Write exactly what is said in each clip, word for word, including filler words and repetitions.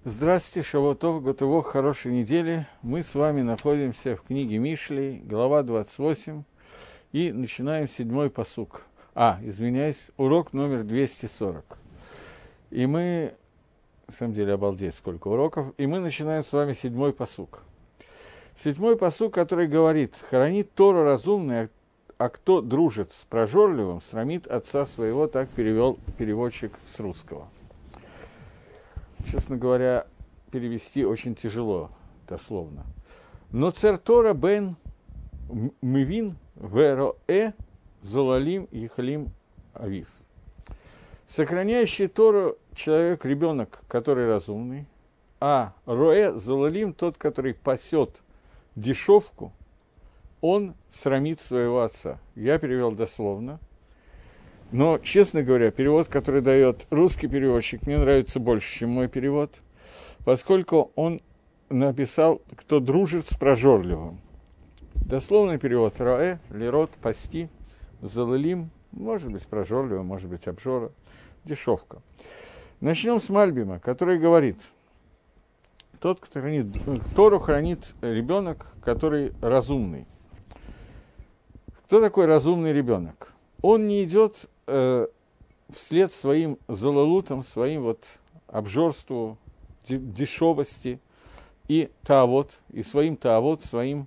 Здравствуйте, Шавуатов, Готово, хорошей недели. Мы с вами находимся в книге Мишлей, глава двадцать восемь, и начинаем седьмой пасук. А, извиняюсь, урок номер двести сорок. И мы, на самом деле, обалдеть, сколько уроков, и мы начинаем с вами седьмой пасук. Седьмой пасук, который говорит: «Хранит Тору разумный, а кто дружит с прожорливым, срамит отца своего», так перевел переводчик с русского. Честно говоря, перевести очень тяжело, дословно. Но цер Тора бен мивин вероэ золалим ехалим авив. Сохраняющий Тору человек, ребенок, который разумный, а роэ золалим, тот, который пасет дешевку, он срамит своего отца. Я перевел дословно. Но, честно говоря, перевод, который дает русский переводчик, мне нравится больше, чем мой перевод, поскольку он написал «кто дружит с прожорливым». Дословный перевод «раэ», «лирот», «пасти», «залылим», может быть, прожорливым, может быть, обжора, дешевка. Начнем с Мальбима, который говорит: тот, кто хранит Тору, хранит ребенок, который разумный. Кто такой разумный ребенок? Он не идет э, вслед своим залалутам, своим вот обжорству, дешевости и таавот, и своим таавот, своим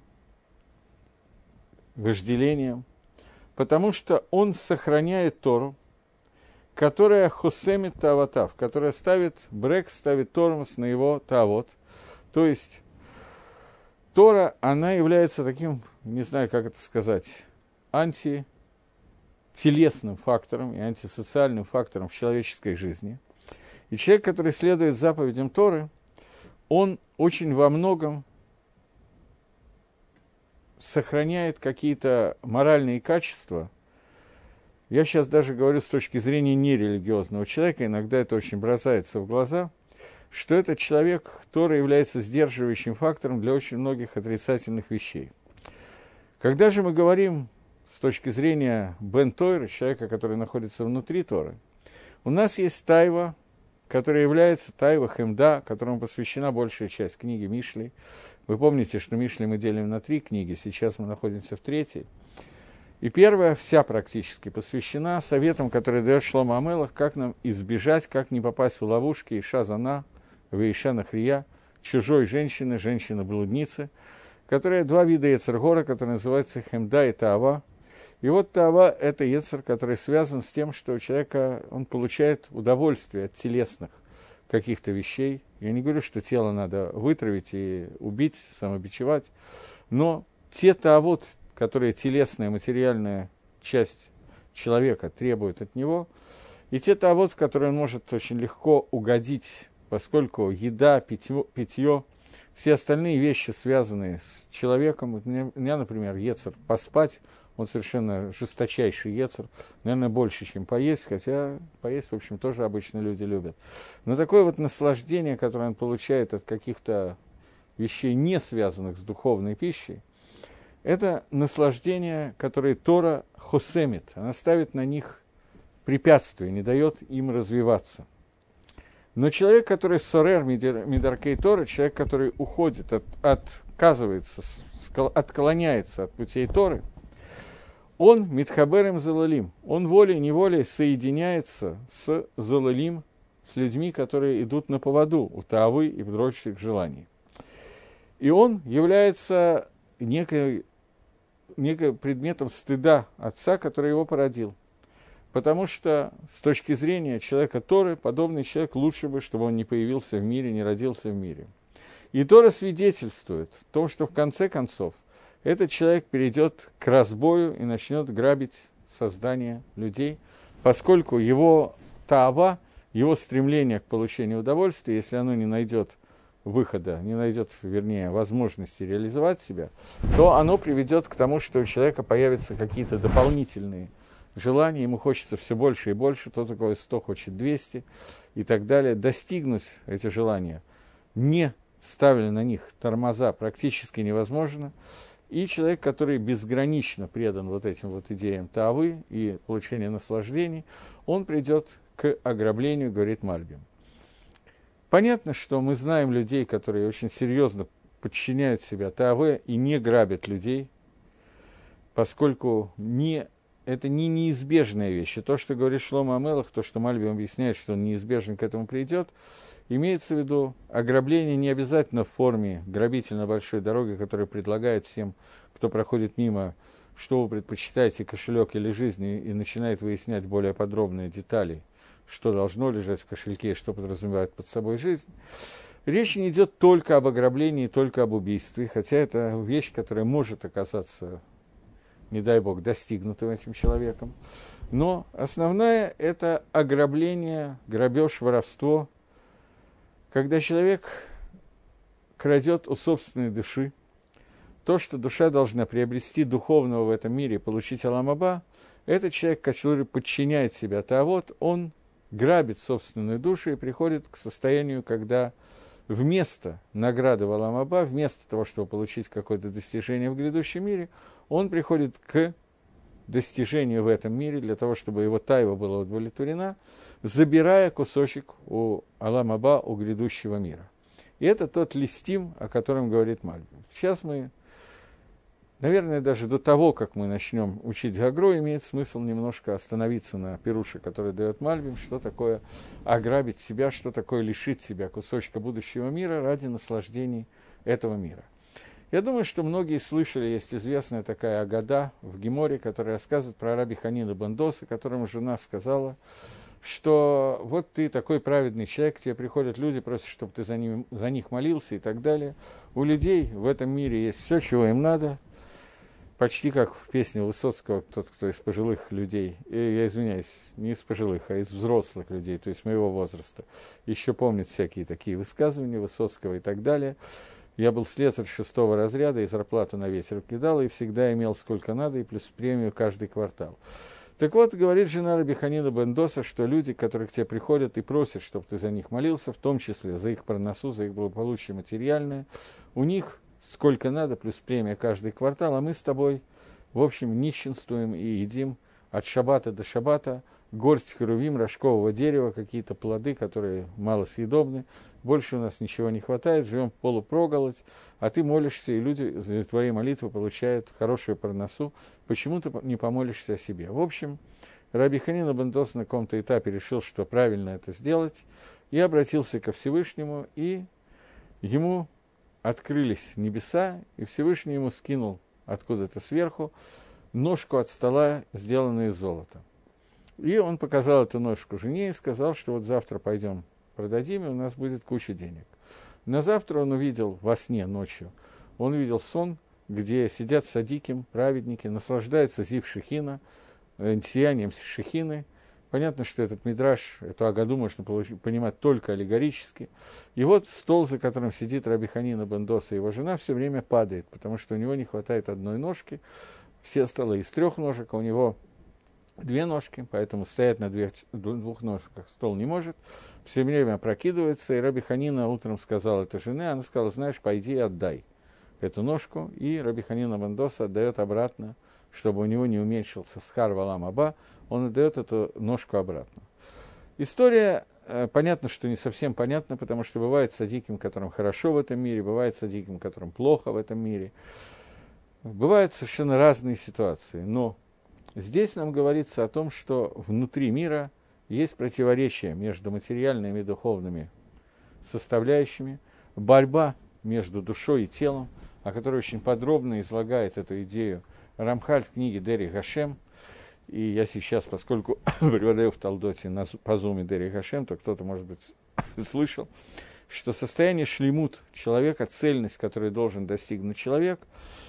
вожделением, потому что он сохраняет Тору, которая хосемит таавотав, которая ставит брек, ставит тормоз на его таавот. То есть Тора, она является таким, не знаю, как это сказать, анти телесным фактором и антисоциальным фактором в человеческой жизни. И человек, который следует заповедям Торы, он очень во многом сохраняет какие-то моральные качества. Я сейчас даже говорю с точки зрения нерелигиозного человека, иногда это очень бросается в глаза, что этот человек, Тора, является сдерживающим фактором для очень многих отрицательных вещей. Когда же мы говорим с точки зрения Бен Тойры, человека, который находится внутри Торы, у нас есть тайва, которая является тайва Хемда, которому посвящена большая часть книги Мишли. Вы помните, что Мишли мы делим на три книги, сейчас мы находимся в третьей. И первая вся практически посвящена советам, которые дает Шломо Амелах, как нам избежать, как не попасть в ловушки Иша Зана, Вейша Нахрия, чужой женщины, женщины-блудницы, которая два вида Йецер Гора, которые называются Хемда и Таава. И вот Таава – это Йецер, который связан с тем, что у человека, он получает удовольствие от телесных каких-то вещей. Я не говорю, что тело надо вытравить и убить, самобичевать, но те Таавот, которые телесная, материальная часть человека требует от него, и те Таавот, в которые он может очень легко угодить, поскольку еда, питье, питье все остальные вещи, связанные с человеком, у меня, у меня например, Йецер поспать, он совершенно жесточайший йецер, наверное, больше, чем поесть, хотя поесть, в общем, тоже обычно люди любят. Но такое вот наслаждение, которое он получает от каких-то вещей, не связанных с духовной пищей, это наслаждение, которое Тора хосемит, она ставит на них препятствия, не дает им развиваться. Но человек, который сорер мидаркей Тора, человек, который уходит, от, отказывается, отклоняется от путей Торы, он митхаберем залалим, он волей-неволей соединяется с залалим, с людьми, которые идут на поводу у таавы и прочих желаний. И он является некой, некой предметом стыда отца, который его породил. Потому что с точки зрения человека Торы, подобный человек лучше бы, чтобы он не появился в мире, не родился в мире. И Тора свидетельствует о том, что в конце концов этот человек перейдет к разбою и начнет грабить создание людей, поскольку его таава, его стремление к получению удовольствия, если оно не найдет выхода, не найдет, вернее, возможности реализовать себя, то оно приведет к тому, что у человека появятся какие-то дополнительные желания, ему хочется все больше и больше, тот, у кого сто, хочет двести и так далее. Достигнуть эти желания, не ставя на них тормоза, практически невозможно. И человек, который безгранично предан вот этим вот идеям таавы и получения наслаждений, он придет к ограблению, говорит Мальбим. Понятно, что мы знаем людей, которые очень серьезно подчиняют себя Тааве и не грабят людей, поскольку не, это не неизбежная вещь. И то, что говорит Шломо Амелах, то, что Мальбим объясняет, что он неизбежно к этому придет, имеется в виду ограбление не обязательно в форме грабительно большой дороги, которая предлагает всем, кто проходит мимо, что вы предпочитаете, кошелек или жизнь, и начинает выяснять более подробные детали, что должно лежать в кошельке и что подразумевает под собой жизнь. Речь не идет только об ограблении, только об убийстве, хотя это вещь, которая может оказаться, не дай бог, достигнутым этим человеком. Но основное – это ограбление, грабеж, воровство, когда человек крадет у собственной души то, что душа должна приобрести духовного в этом мире, получить Олам Аба, этот человек, который подчиняет себя Таавот, он грабит собственную душу и приходит к состоянию, когда вместо награды в Олам Аба, вместо того, чтобы получить какое-то достижение в грядущем мире, он приходит к достижению в этом мире для того, чтобы его тайва была удовлетворена, забирая кусочек у Олам Аба, у грядущего мира. И это тот листим, о котором говорит Мальбим. Сейчас мы, наверное, даже до того, как мы начнем учить Гагро, имеет смысл немножко остановиться на пируше, который дает Мальбим, что такое ограбить себя, что такое лишить себя кусочка будущего мира ради наслаждений этого мира. Я думаю, что многие слышали, есть известная такая агада в Геморе, которая рассказывает про раби Ханина бен Доса, которому жена сказала, что вот ты такой праведный человек, к тебе приходят люди, просят, чтобы ты за, ним, за них молился и так далее. У людей в этом мире есть все, чего им надо, почти как в песне Высоцкого, тот, кто из пожилых людей, и, я извиняюсь, не из пожилых, а из взрослых людей, то есть моего возраста, еще помнит всякие такие высказывания Высоцкого и так далее. Я был слесарь шестого разряда, и зарплату на ветер кидал, и всегда имел сколько надо, и плюс премию каждый квартал. Так вот, говорит жена раби Ханина бен Доса, что люди, которые к тебе приходят и просят, чтобы ты за них молился, в том числе за их парносу, за их благополучие материальное, у них сколько надо, плюс премия каждый квартал, а мы с тобой, в общем, нищенствуем и едим от шаббата до шаббата горсть херувим, рожкового дерева, какие-то плоды, которые малосъедобны, больше у нас ничего не хватает, живем полупроголодь, а ты молишься, и люди за твои молитвы получают хорошую парносу, почему ты не помолишься о себе? В общем, раби Ханина бен Дос на каком-то этапе решил, что правильно это сделать, и обратился ко Всевышнему, и ему открылись небеса, и Всевышний ему скинул откуда-то сверху ножку от стола, сделанную из золота. И он показал эту ножку жене и сказал, что вот завтра пойдем продадим, и у нас будет куча денег. На завтра он увидел во сне ночью, он увидел сон, где сидят садиким, праведники, наслаждаются зив шехина, сиянием шехины. Понятно, что этот мидраш, эту агаду можно получить, понимать только аллегорически. И вот стол, за которым сидит раби Ханина бен Доса и его жена, все время падает, потому что у него не хватает одной ножки. Все столы из трех ножек, а у него две ножки, поэтому стоять на двух, двух ножках стол не может. Все время опрокидывается, и раби Ханина утром сказал это жене, она сказала, знаешь, пойди и отдай эту ножку, и раби Ханина бен Доса отдает обратно, чтобы у него не уменьшился схар в Олам Аба, он отдает эту ножку обратно. История, э, понятно, что не совсем понятна, потому что бывает садиким, которым хорошо в этом мире, бывает садиким, которым плохо в этом мире. Бывают совершенно разные ситуации, но здесь нам говорится о том, что внутри мира есть противоречие между материальными и духовными составляющими, борьба между душой и телом, о которой очень подробно излагает эту идею Рамхаль в книге Дери Гашем. И я сейчас, поскольку преподаю в Талдоте на, по зуме Дери Гашем, то кто-то, может быть, слышал, что состояние шлемут человека, цельность, которую должен достигнуть человек,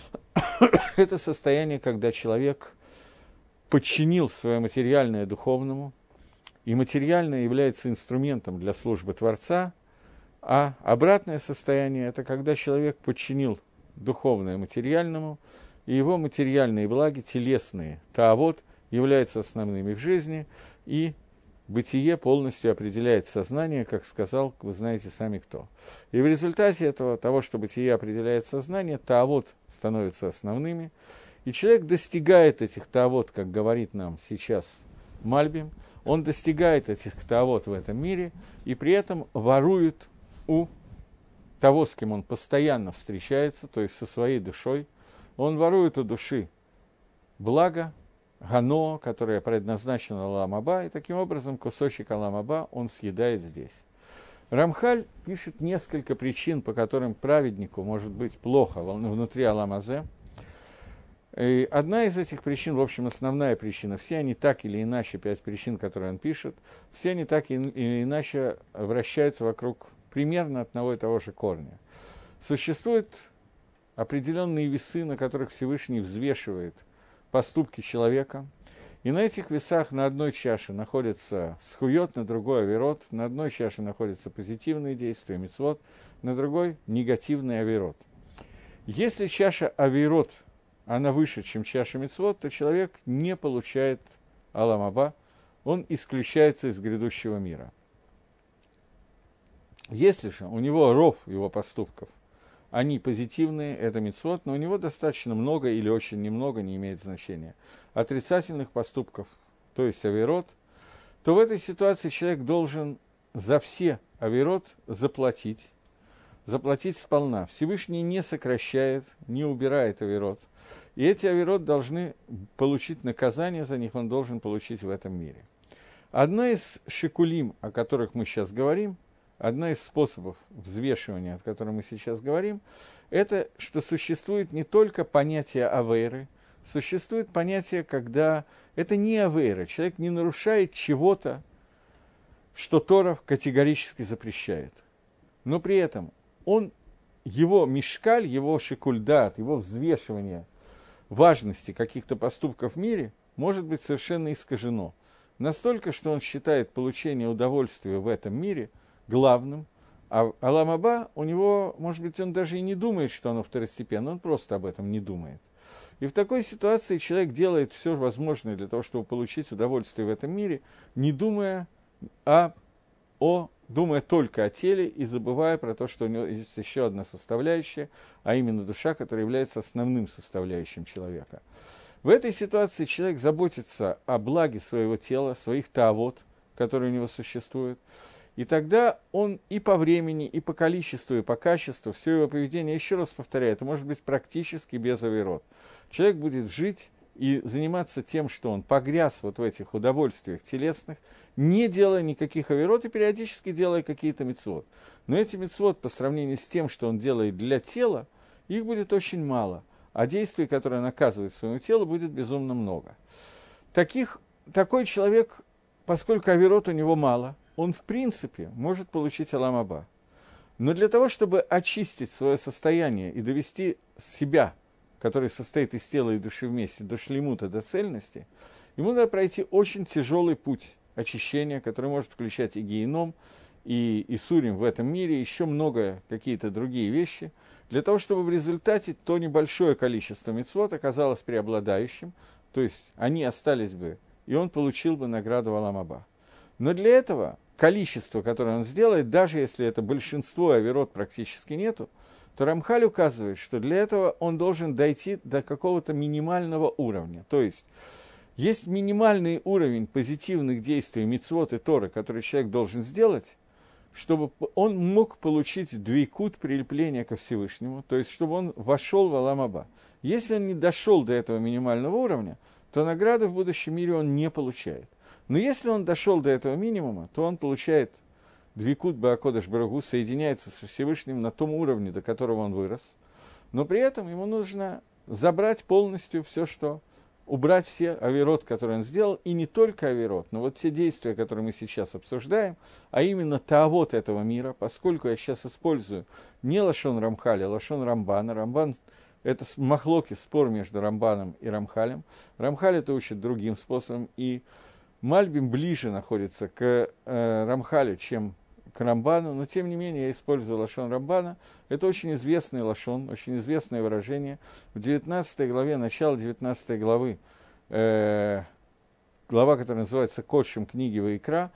это состояние, когда человек подчинил свое материальное духовному, и материальное является инструментом для службы Творца, а обратное состояние – это когда человек подчинил духовное материальному, и его материальные благи, телесные, таавот, являются основными в жизни, и бытие полностью определяет сознание, как сказал, вы знаете сами кто. И в результате этого, того, что бытие определяет сознание, таавот становятся основными, и человек достигает этих таавот, как говорит нам сейчас Мальбим, он достигает этих таавот в этом мире и при этом ворует у того, с кем он постоянно встречается, то есть со своей душой. Он ворует у души благо, гано, которое предназначено Олам Аба, и таким образом кусочек Олам Аба он съедает здесь. Рамхаль пишет несколько причин, по которым праведнику может быть плохо внутри Олам Азе. И одна из этих причин, в общем, основная причина, все они так или иначе, пять причин, которые он пишет, все они так или иначе вращаются вокруг примерно одного и того же корня. Существуют определенные весы, на которых Всевышний взвешивает поступки человека, и на этих весах на одной чаше находится схуйот, на другой авирот, на одной чаше находятся позитивные действия, мицвот, на другой негативный авирот. Если чаша авирот, она выше, чем чаша мицвот, то человек не получает Олам Аба, он исключается из грядущего мира. Если же у него ров его поступков, они позитивные, это мицвот, но у него достаточно много или очень немного, не имеет значения, отрицательных поступков, то есть авирот, то в этой ситуации человек должен за все авирот заплатить, заплатить сполна. Всевышний не сокращает, не убирает авирот, и эти авирот должны получить наказание, за них он должен получить в этом мире. Одна из шикулим, о которых мы сейчас говорим, одна из способов взвешивания, о котором мы сейчас говорим, это, что существует не только понятие авейры, существует понятие, когда это не авейра, человек не нарушает чего-то, что Тора категорически запрещает. Но при этом он, его мишкаль, его шикульдат, его взвешивание важности каких-то поступков в мире может быть совершенно искажено. Настолько, что он считает получение удовольствия в этом мире главным, а Олам Аба, у него, может быть, он даже и не думает, что оно второстепенно, он просто об этом не думает. И в такой ситуации человек делает все возможное для того, чтобы получить удовольствие в этом мире, не думая о, о, думая только о теле и забывая про то, что у него есть еще одна составляющая, а именно душа, которая является основным составляющим человека. В этой ситуации человек заботится о благе своего тела, своих таавот, которые у него существуют, и тогда он и по времени, и по количеству, и по качеству, все его поведение, еще раз повторяю, это может быть практически без авирот. Человек будет жить и заниматься тем, что он погряз вот в этих удовольствиях телесных, не делая никаких авирот и периодически делая какие-то мицвот. Но эти мицвот по сравнению с тем, что он делает для тела, их будет очень мало, а действий, которые он оказывает своему телу, будет безумно много. Таких, такой человек, поскольку авирот у него мало, он, в принципе, может получить Олам Аба. Но для того, чтобы очистить свое состояние и довести себя, который состоит из тела и души вместе, до шлемута, до цельности, ему надо пройти очень тяжелый путь очищения, который может включать и геном, и Исурим в этом мире, еще много какие-то другие вещи, для того, чтобы в результате то небольшое количество мицвот оказалось преобладающим, то есть они остались бы, и он получил бы награду Олам Аба. Но для этого количество, которое он сделает, даже если это большинство авирот практически нету, то Рамхаль указывает, что для этого он должен дойти до какого-то минимального уровня. То есть, есть минимальный уровень позитивных действий, мицвот и Торы, который человек должен сделать, чтобы он мог получить двейкут, прилепления ко Всевышнему, то есть, чтобы он вошел в Олам Аба. Если он не дошел до этого минимального уровня, то награду в будущем мире он не получает. Но если он дошел до этого минимума, то он получает двикут баакодеш барагу, соединяется с Всевышним на том уровне, до которого он вырос. Но при этом ему нужно забрать полностью все, что... убрать все авирот, которые он сделал, и не только авирот, но вот те действия, которые мы сейчас обсуждаем, а именно таавот этого мира, поскольку я сейчас использую не лашон Рамхаля, а лашон Рамбана. Рамбан – это махлоки, спор между Рамбаном и Рамхалем. Рамхаль это учит другим способом, и Мальбим ближе находится к э, Рамхалю, чем к Рамбану, но тем не менее я использую лашон Рамбана. Это очень известный лашон, очень известное выражение. В девятнадцатой главе, начало девятнадцатой главы, э, глава, которая называется «Кодшим книги Ваикра»,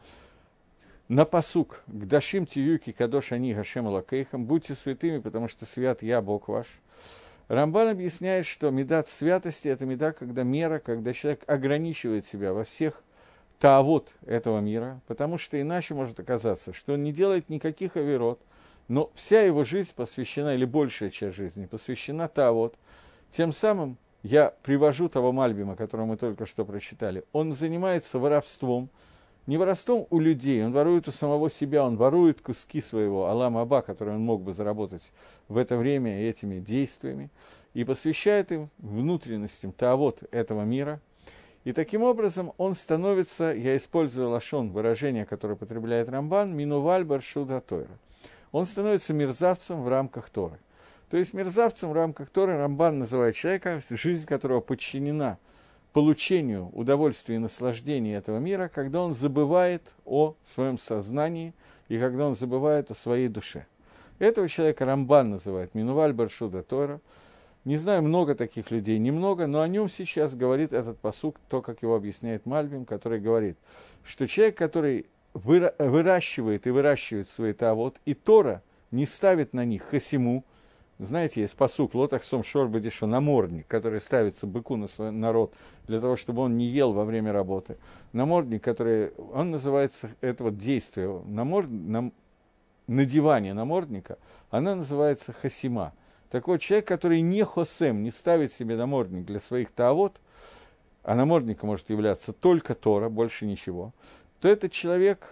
на пасук «Гдашим тиюки кадош ани гашем алакейхам» «Будьте святыми, потому что свят я, Бог ваш». Рамбан объясняет, что медат святости – это меда, когда мера, когда человек ограничивает себя во всех таавот этого мира, потому что иначе может оказаться, что он не делает никаких авирот, но вся его жизнь посвящена, или большая часть жизни, посвящена таавот. Тем самым я привожу того Мальбима, которого мы только что прочитали. Он занимается воровством, не воровством у людей, он ворует у самого себя, он ворует куски своего Алам Аба, которые он мог бы заработать в это время этими действиями, и посвящает им внутренностям таавот этого мира. И таким образом он становится, я использую лашон, выражение, которое употребляет Рамбан, минуваль баршуда Тойра. Он становится мерзавцем в рамках Торы. То есть мерзавцем в рамках Торы Рамбан называет человека, жизнь которого подчинена получению удовольствия и наслаждения этого мира, когда он забывает о своем сознании и когда он забывает о своей душе. Этого человека Рамбан называет минуваль баршуда Тойра. Не знаю, много таких людей, немного, но о нем сейчас говорит этот пасук, то, как его объясняет Мальбим, который говорит, что человек, который выра- выращивает и выращивает свои таавот, и Тора не ставит на них хасиму. Знаете, есть пасук «Лотах сом шор бадишу», намордник, который ставится быку на свой народ, для того, чтобы он не ел во время работы. Намордник, который, он называется, это вот действие, намор, нам, надевание намордника, она называется хасима. Так вот, человек, который не хосем, не ставит себе намордник для своих таавот, а намордником может являться только Тора, больше ничего, то этот человек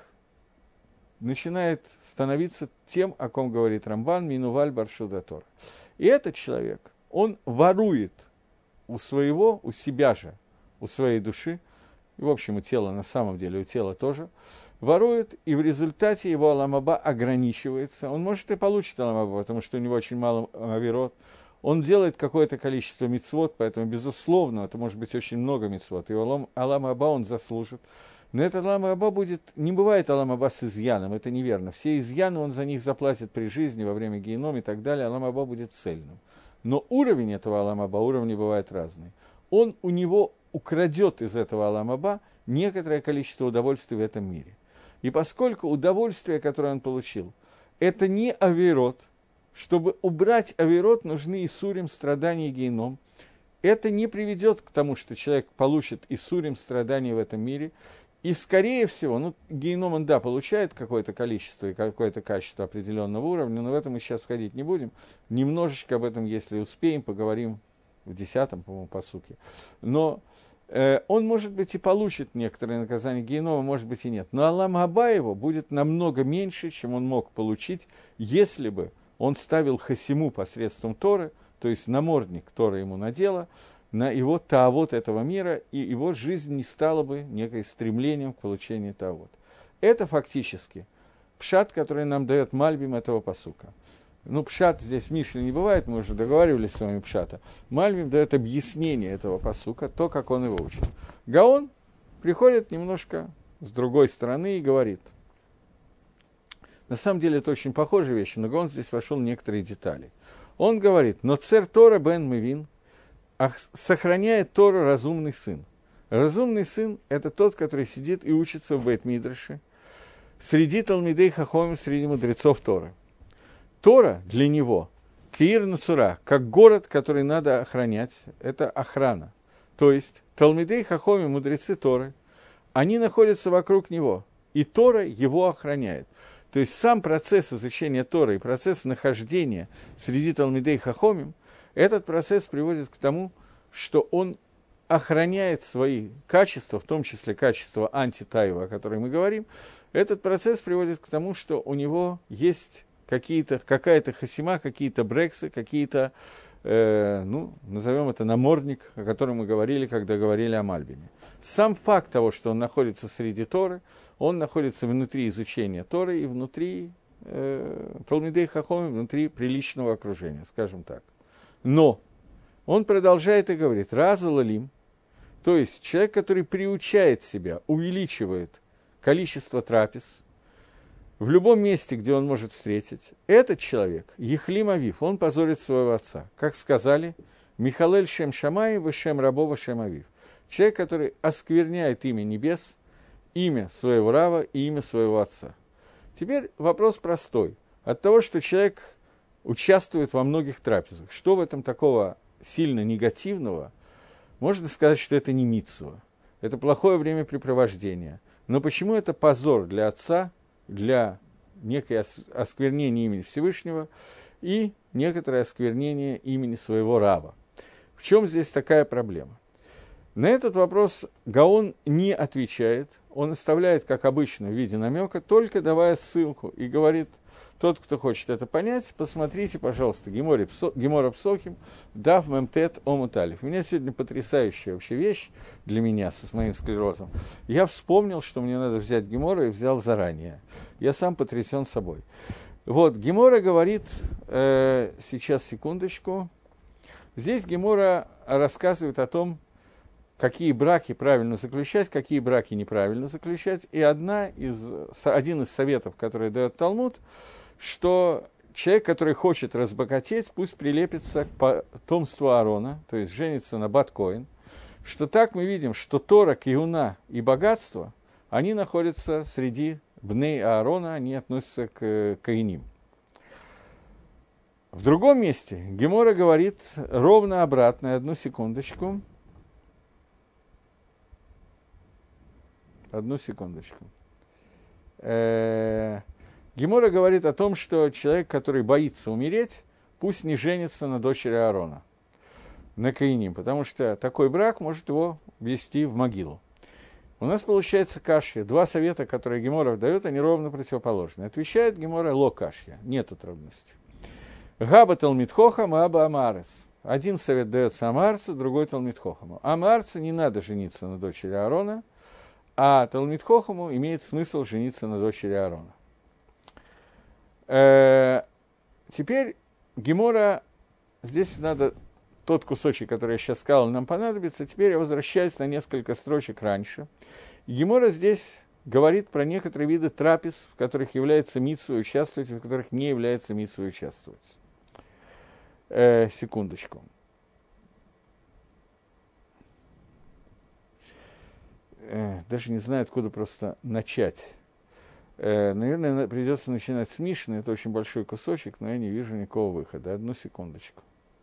начинает становиться тем, о ком говорит Рамбан, минуваль баршуда Тора. И этот человек, он ворует у своего, у себя же, у своей души, и, в общем, у тела, на самом деле, у тела тоже, ворует, и в результате его Алам Аба ограничивается. Он, может, и получит Алам Аба, потому что у него очень мало авирот. Он делает какое-то количество мицвот, поэтому, безусловно, это может быть очень много мицвот, и Алам, Алам Аба он заслужит. Но этот Алам Аба будет... Не бывает Алам Аба с изъяном, это неверно. Все изъяны он за них заплатит при жизни, во время геном и так далее. Алам Аба будет цельным. Но уровень этого Алам Аба, уровни бывают разные. Он у него украдет из этого Алам Аба некоторое количество удовольствий в этом мире. И поскольку удовольствие, которое он получил, это не авирот, чтобы убрать авирот, нужны исурим, страдания и геном. Это не приведет к тому, что человек получит исурим, страдания в этом мире. И, скорее всего, ну, геном он, да, получает какое-то количество и какое-то качество определенного уровня, но в этом мы сейчас входить не будем. Немножечко об этом, если успеем, поговорим в десятом, по-моему, пасуке. Но э, он, может быть, и получит некоторые наказания генома, может быть, и нет. Но Алам Аба его будет намного меньше, чем он мог получить, если бы он ставил хасиму посредством Торы, то есть намордник Тора ему надела, на его таавот этого мира, и его жизнь не стала бы некой стремлением к получению таавот. Это фактически пшат, который нам дает Мальбим этого пасука. Ну, пшат здесь в Мишле не бывает, мы уже договаривались с вами пшата. Мальбим дает объяснение этого пасука, то, как он его учит. Гаон приходит немножко с другой стороны и говорит. На самом деле это очень похожие вещи, но Гаон здесь вошел в некоторые детали. Он говорит, но цер Тора бен мевин, сохраняет Тору разумный сын. Разумный сын – это тот, который сидит и учится в Бейт-Мидраше, среди Талмидей Хахомим, среди мудрецов Торы. Тора для него – Киир Нацура, как город, который надо охранять, это охрана. То есть Талмидей Хахомим, мудрецы Торы, они находятся вокруг него, и Тора его охраняет. То есть сам процесс изучения Торы и процесс нахождения среди Талмидей Хахомим, этот процесс приводит к тому, что он охраняет свои качества, в том числе качество антитаева, о котором мы говорим. Этот процесс приводит к тому, что у него есть какие-то, какая-то хасима, какие-то брексы, какие-то, э, ну, назовем это намордник, о котором мы говорили, когда говорили о Мальбиме. Сам факт того, что он находится среди Торы, он находится внутри изучения Торы и внутри э, Талмидей Хахомим, внутри приличного окружения, скажем так. Но он продолжает и говорит, разулалим, то есть человек, который приучает себя, увеличивает количество трапез в любом месте, где он может встретить, этот человек, Ехлим Авив, он позорит своего отца. Как сказали, Михалель Шем Шамай, Вешем Рабова Шем Авив. Человек, который оскверняет имя небес, имя своего Рава и имя своего отца. Теперь вопрос простой. От того, что человек участвует во многих трапезах. Что в этом такого сильно негативного? Можно сказать, что это не мицва. это плохое времяпрепровождение. Но почему это позор для отца, для некое осквернение имени Всевышнего и некоторое осквернение имени своего раба? В чем здесь такая проблема? На этот вопрос Гаон не отвечает, он оставляет, как обычно, в виде намека, только давая ссылку и говорит: тот, кто хочет это понять, посмотрите, пожалуйста, Гемора Псохим, Дав Мемтет Омуталев. У меня сегодня потрясающая вообще вещь для меня с моим склерозом. Я вспомнил, что мне надо взять Гемору, и взял заранее. Я сам потрясен собой. Вот, Гемора говорит, э, сейчас, секундочку, здесь Гемора рассказывает о том, какие браки правильно заключать, какие браки неправильно заключать. И одна из, один из советов, который дает Талмуд, что человек, который хочет разбогатеть, пусть прилепится к потомству Аарона, то есть женится на Бат Коэн, что так мы видим, что Тора, Кеуна и богатство, они находятся среди Бней Аарона, они относятся к Коэним. В другом месте Гемора говорит ровно обратно, одну секундочку, Одну секундочку. Э-э- Гемора говорит о том, что человек, который боится умереть, пусть не женится на дочери Аарона, на Коэним, потому что такой брак может его ввести в могилу. У нас получается кашья. Два совета, которые Гемора дает, они ровно противоположны. Отвечает Гемора: ло кашья, нету трудности. Габа Талмид Хохам, аба Амарец. Один совет дается Амарцу, другой Талмид Хохаму. Амарцу не надо жениться на дочери Аарона, а Талмид Хохаму имеет смысл жениться на дочери Аарона. Э-э- теперь Гемора, здесь надо тот кусочек, который я сейчас сказал, нам понадобится. Теперь я возвращаюсь на несколько строчек раньше. Гемора здесь говорит про некоторые виды трапез, в которых является мицва участвовать, в которых не является мицва участвовать. Э-э- секундочку. Даже не знаю, откуда просто начать. Э, наверное, придется начинать с Мишны. Это очень большой кусочек, но я не вижу никакого выхода. Одну секундочку.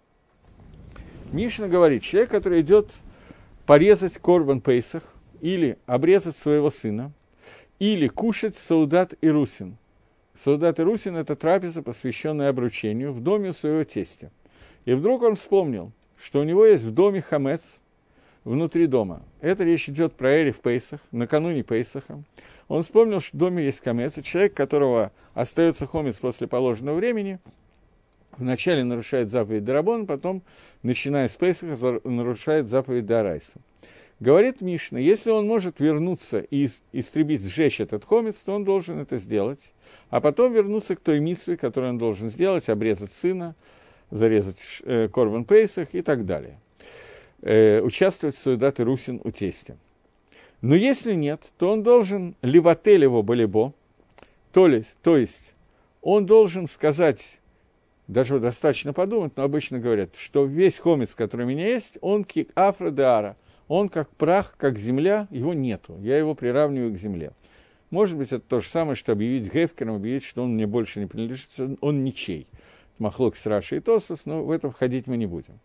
Мишна говорит: человек, который идет порезать корбан пейсах, или обрезать своего сына, или кушать саудат и русин. Саудат и русин – это трапеза, посвященная обручению, в доме у своего тестя. И вдруг он вспомнил, что у него есть в доме хамец, внутри дома. Это речь идет про Эрев Пейсах, накануне Пейсаха. Он вспомнил, что в доме есть хамец, и человек, которого остается хомец после положенного времени, вначале нарушает заповедь Дарабон, потом, начиная с Пейсаха, нарушает заповедь Дарайса. Говорит Мишна, если он может вернуться и истребить, сжечь этот хомец, то он должен это сделать, а потом вернуться к той мицве, которую он должен сделать, обрезать сына, зарезать э, корбан Пейсах и так далее. Участвовать в Саудат и Русин у тестя. Но если нет, то он должен ливатель его балибо, то есть, то есть он должен сказать, даже достаточно подумать, но обычно говорят, что весь хомец, который у меня есть, он кик афродеара, он как прах, как земля, его нету, я его приравниваю к земле. Может быть, это то же самое, что объявить гефкером, объявить, что он мне больше не принадлежит, он ничей. Махлок с Рашей и Тосфос, но в это входить мы не будем.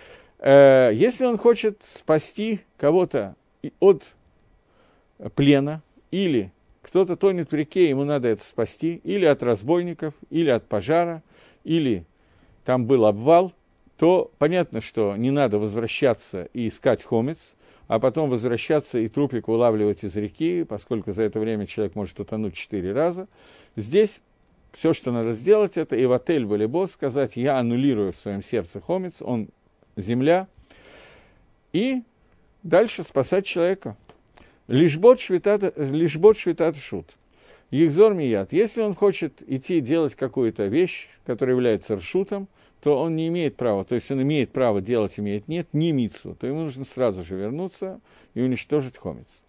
Если он хочет спасти кого-то от плена, или кто-то тонет в реке, ему надо это спасти, или от разбойников, или от пожара, или там был обвал, то понятно, что не надо возвращаться и искать хомец, а потом возвращаться и трупик вылавливать из реки, поскольку за это время человек может утонуть четыре раза. Здесь все, что надо сделать, это и в отель Балибо сказать: я аннулирую в своем сердце хомец, он земля, и дальше спасать человека. Лишбот швитат шут. Ехзор мият. Если он хочет идти делать какую-то вещь, которая является ршутом, то он не имеет права, то есть он имеет право делать, имеет нет, не мицву, то ему нужно сразу же вернуться и уничтожить хомец.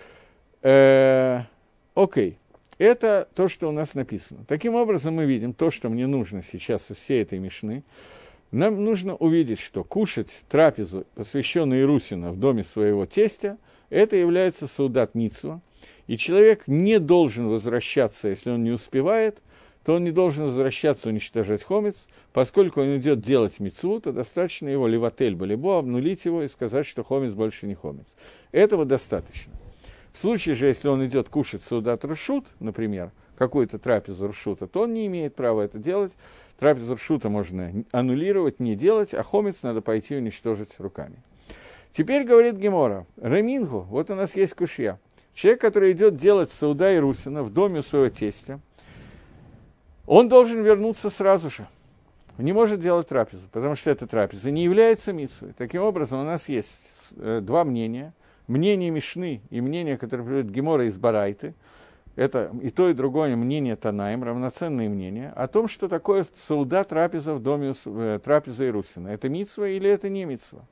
Э-э- окей. Это то, что у нас написано. Таким образом, мы видим то, что мне нужно сейчас из всей этой мишны. Нам нужно увидеть, что кушать трапезу, посвященную Русину в доме своего тестя, это является саудат мицва, и человек не должен возвращаться, если он не успевает, то он не должен возвращаться уничтожать хомец, поскольку он идет делать мицву, то достаточно его леватель балибо, обнулить его и сказать, что хомец больше не хомец. Этого достаточно. В случае же, если он идет кушать саудат рашут, например, какую-то трапезу рашута, то он не имеет права это делать. Трапезу рашута можно аннулировать, не делать, а хомец надо пойти уничтожить руками. Теперь говорит Гемора, ремингу, вот у нас есть кушья. Человек, который идет делать сауда и русина в доме у своего тестя, он должен вернуться сразу же. Не может делать трапезу, потому что эта трапеза не является мицвой. Таким образом, у нас есть два мнения. Мнение Мишны и мнение, которое приводит Гемора из Барайты. Это и то, и другое мнение Танаим, равноценные мнения, о том, что такое сауда трапеза в доме, трапеза и русина. Это мицва или это не мицва?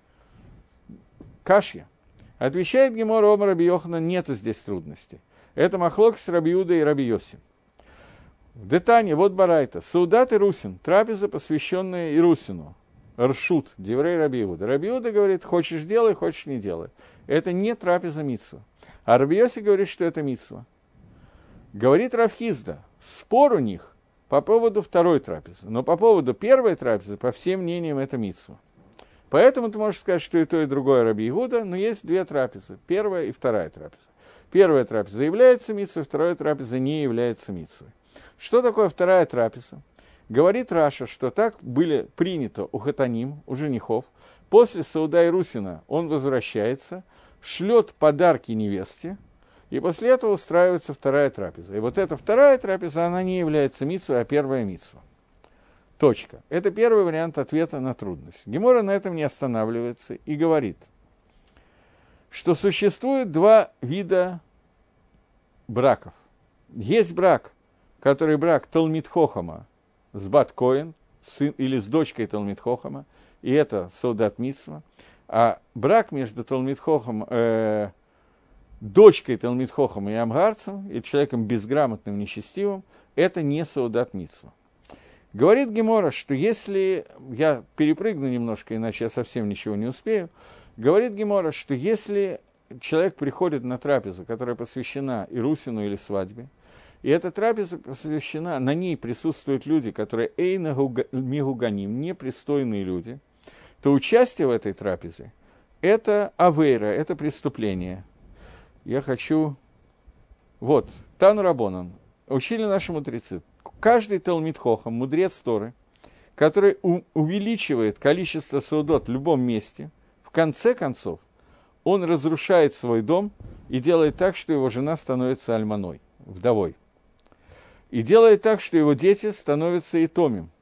Кашья. Отвечает Гемора ом Раби Йоханан, нету здесь трудностей. Это махлокис Раби Иуда и Раби Йоси. В Детане, вот Барайта, саудат и русин, трапеза, посвященная Ирусину. Ршут, Деврей Раби Иуда. Раби Иуда говорит, хочешь делай, хочешь не делай. Это не трапеза мицва. А Раби Йоси говорит, что это мицва. Говорит Рав Хизда, спор у них по поводу второй трапезы, но по поводу первой трапезы, по всем мнениям, это мицва. Поэтому ты можешь сказать, что и то, и другое Раби Иуда, но есть две трапезы, первая и вторая трапеза. Первая трапеза является мицвой, вторая трапеза не является мицвой. Что такое вторая трапеза? Говорит Раша, что так были принято у хатаним, у женихов. После сауда и русина он возвращается, шлет подарки невесте, и после этого устраивается вторая трапеза. И вот эта вторая трапеза, она не является мицвой, а первая мицва. Точка. Это первый вариант ответа на трудность. Гемора на этом не останавливается и говорит, что существует два вида браков. Есть брак, который брак Талмид Хохама с Бат Коэн, сын, или с дочкой Талмид Хохама, и это саудат мицва. А брак между Талмид Хохам, э, дочкой Талмид Хохама и амгарцем, и человеком безграмотным, нечестивым, это не саудат мицва. Говорит Гемора, что если, я перепрыгну немножко, иначе я совсем ничего не успею, говорит Гемора, что если человек приходит на трапезу, которая посвящена Ирусину или свадьбе, и эта трапеза посвящена, на ней присутствуют люди, которые эйна мигуганим, непристойные люди, то участие в этой трапезе – это авейра, это преступление. Я хочу… Вот, Тану Рабонан, учили наши мудрецы. Каждый Талмид Хохам, мудрец Торы, который у- увеличивает количество саудот в любом месте, в конце концов, он разрушает свой дом и делает так, что его жена становится альманой, вдовой. И делает так, что его дети становятся итомим.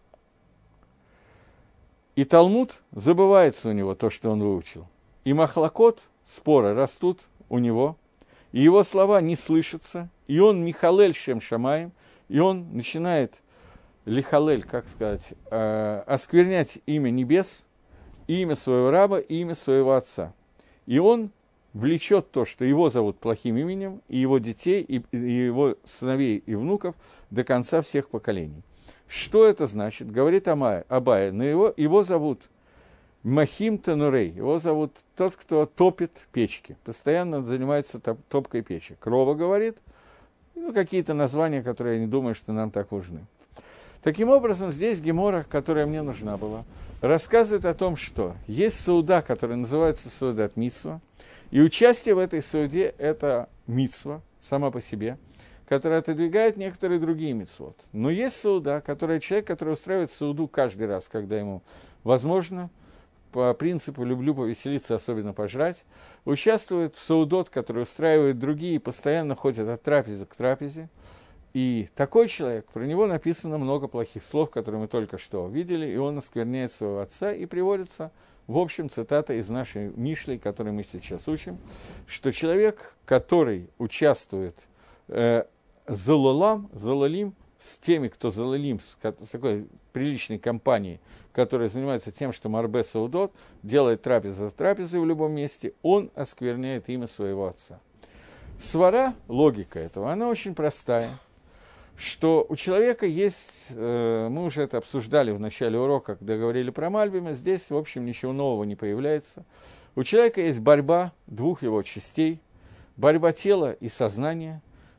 И Талмуд забывается у него то, что он выучил. И махлокот, споры растут у него, и его слова не слышатся, и он михалель шем шамаем, и он начинает лихалель, как сказать, э, осквернять имя небес, имя своего раба и имя своего отца. И он влечет то, что его зовут плохим именем, и его детей, и, и его сыновей и внуков до конца всех поколений. Что это значит? Говорит Амая, Абая, но его, его зовут Махим Танурей, его зовут тот, кто топит печки, постоянно занимается топ, топкой печи. Крова говорит, ну, какие-то названия, которые я не думаю, что нам так нужны. Таким образом, здесь Гемора, которая мне нужна была, рассказывает о том, что есть сауда, которая называется саудат мицва, и участие в этой сауде – это мицва сама по себе, которая отодвигает некоторые другие мицвот. Но есть сауда, которая человек, который устраивает сауду каждый раз, когда ему возможно, по принципу «люблю повеселиться, особенно пожрать», участвует в саудот, который устраивают другие, постоянно ходят от трапезы к трапезе. И такой человек, про него написано много плохих слов, которые мы только что видели, и он оскверняет своего отца, и приводится, в общем, цитата из нашей Мишли, которую мы сейчас учим, что человек, который участвует э, залолам, залолим, с теми, кто залолим, с, с такой приличной компанией, которая занимается тем, что марбе саудот, делает трапезу за трапезой в любом месте, он оскверняет имя своего отца. Свара, логика этого, она очень простая, что у человека есть, э, мы уже это обсуждали в начале урока, когда говорили про Мальбима, здесь, в общем, ничего нового не появляется. У человека есть борьба двух его частей, борьба тела и сознания.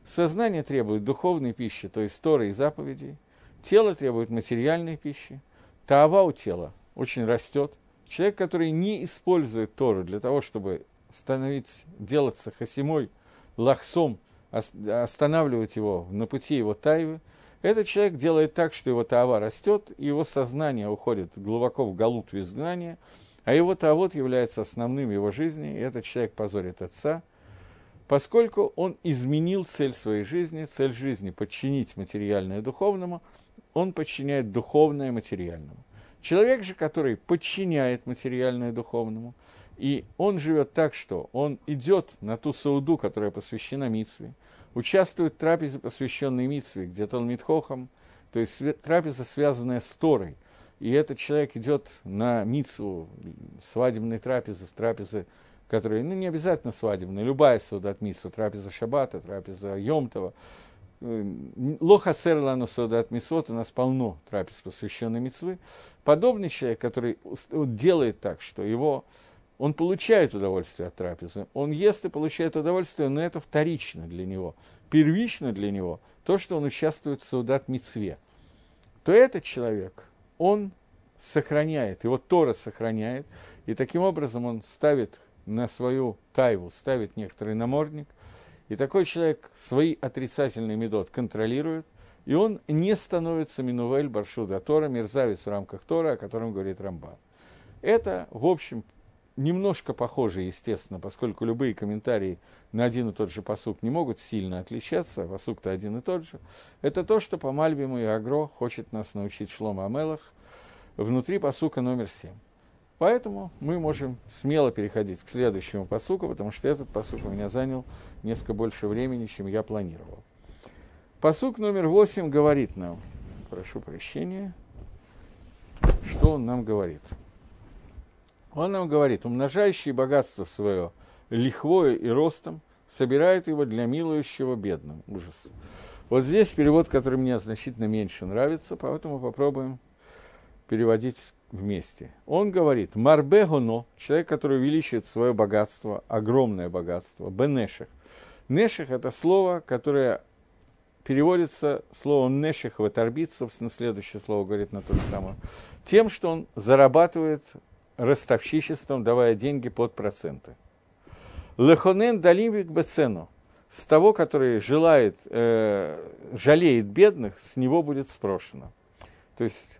Сознание требует духовной пищи, то есть Торы и заповедей. Тело требует материальной пищи. Таава у тела очень растет. Человек, который не использует Тору для того, чтобы становиться, делаться хасимой, лахсом, останавливать его на пути его тайвы, этот человек делает так, что его таава растет, и его сознание уходит глубоко в галут, в изгнание, а его таавот является основным в его жизни, и этот человек позорит отца, поскольку он изменил цель своей жизни, цель жизни подчинить материальное духовному, он подчиняет духовное материальному. Человек же, который подчиняет материальное духовному, и он живет так, что он идет на ту сауду, которая посвящена мицве, участвует в трапезе, посвященной мицве, где Талмид Хохам, то есть трапеза, связанная с Торой, и этот человек идет на мицву, свадебной трапезы, трапезы, которые, ну, не обязательно свадебная, любая саудат мицва, трапеза Шаббата, трапеза Йом-Това, Лохасер лану саудат мицвот, у нас полно трапез, посвященной мицвы. Подобный человек, который делает так, что его, он получает удовольствие от трапезы, он ест и получает удовольствие, но это вторично для него, первично для него то, что он участвует в саудат мицве, то этот человек, он сохраняет, его Тора сохраняет, и таким образом он ставит на свою тайву, ставит некоторый намордник, и такой человек свои отрицательные медот контролирует, и он не становится минувель баршуда Тора, мерзавец в рамках Тора, о котором говорит Рамбан. Это, в общем, немножко похоже, естественно, поскольку любые комментарии на один и тот же пасук не могут сильно отличаться, пасук-то один и тот же. Это то, что по Мальбиму и Агро хочет нас научить Шломо Амелах внутри пасука номер семь. Поэтому мы можем смело переходить к следующему пасуку, потому что этот пасук у меня занял несколько больше времени, чем я планировал. Пасук номер восемь говорит нам, прошу прощения, что он нам говорит. Он нам говорит, умножающий богатство свое лихвою и ростом, собирает его для милующего бедным. Ужас. Вот здесь перевод, который мне значительно меньше нравится, поэтому попробуем переводить вместе. Он говорит, марбе гоно, человек, который увеличивает свое богатство, огромное богатство, бенешех. Нешех – это слово, которое переводится словом нешех в оторбит, собственно, следующее слово говорит на то же самое, тем, что он зарабатывает ростовщичеством, давая деньги под проценты. Лехонен далимвик бецену, с того, который желает, э, жалеет бедных, с него будет спрошено. То есть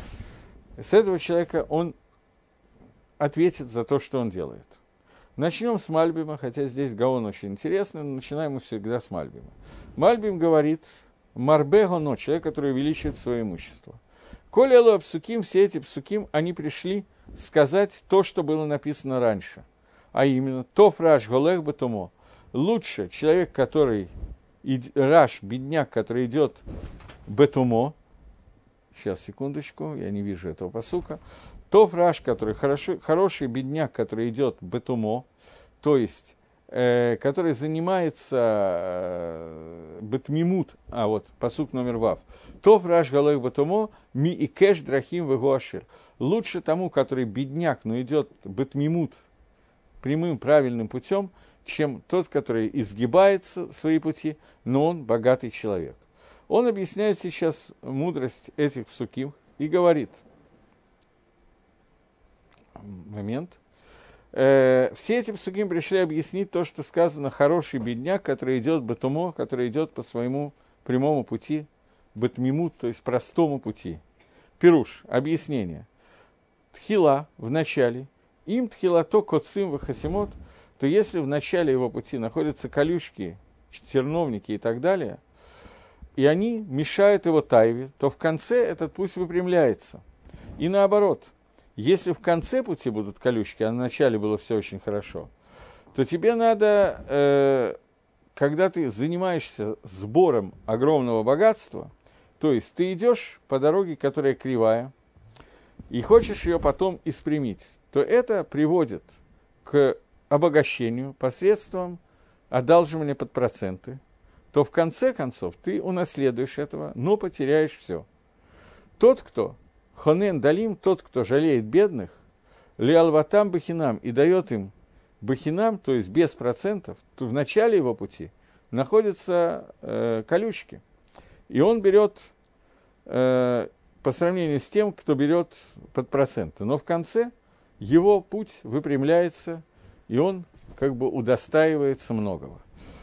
с этого человека он ответит за то, что он делает. Начнем с Мальбима, хотя здесь Гаон очень интересный, но начинаем мы всегда с Мальбима. Мальбим говорит, марбе гоно, человек, который увеличивает свое имущество. Коли эло псуким, все эти псуким, они пришли сказать то, что было написано раньше. А именно, то фраш голех бетумо. Лучше человек, который, раш, бедняк, который идет бетумо, сейчас, секундочку, я не вижу этого пасука. То фраш, который хороший, хороший бедняк, который идет бетумо, то есть, э, который занимается э, бетмимут, а вот пасук номер вав. То фраш галой бетумо, ми и кэш драхим вегуашир. Лучше тому, который бедняк, но идет бетмимут, прямым правильным путем, чем тот, который изгибается в свои пути, но он богатый человек. Он объясняет сейчас мудрость этих псуким и говорит, момент, э, все эти псуким пришли объяснить то, что сказано хороший бедняк, который идет бетумо, который идет по своему прямому пути, бетмимут, то есть простому пути. Пируш, объяснение. Тхила в начале, им тхилато коцим вахасимот, то если в начале его пути находятся колючки, терновники и так далее, и они мешают его тайве, то в конце этот путь выпрямляется. И наоборот, если в конце пути будут колючки, а на начале было все очень хорошо, то тебе надо, э, когда ты занимаешься сбором огромного богатства, то есть ты идешь по дороге, которая кривая, и хочешь ее потом испрямить, то это приводит к обогащению посредством одалживания под проценты, то в конце концов ты унаследуешь этого, но потеряешь все. Тот, кто хонен далим, тот, кто жалеет бедных, лиалватам бахинам, и дает им бахинам, то есть без процентов, то в начале его пути, находятся э, колючки. И он берет, э, по сравнению с тем, кто берет под проценты. Но в конце его путь выпрямляется, и он как бы удостаивается многого.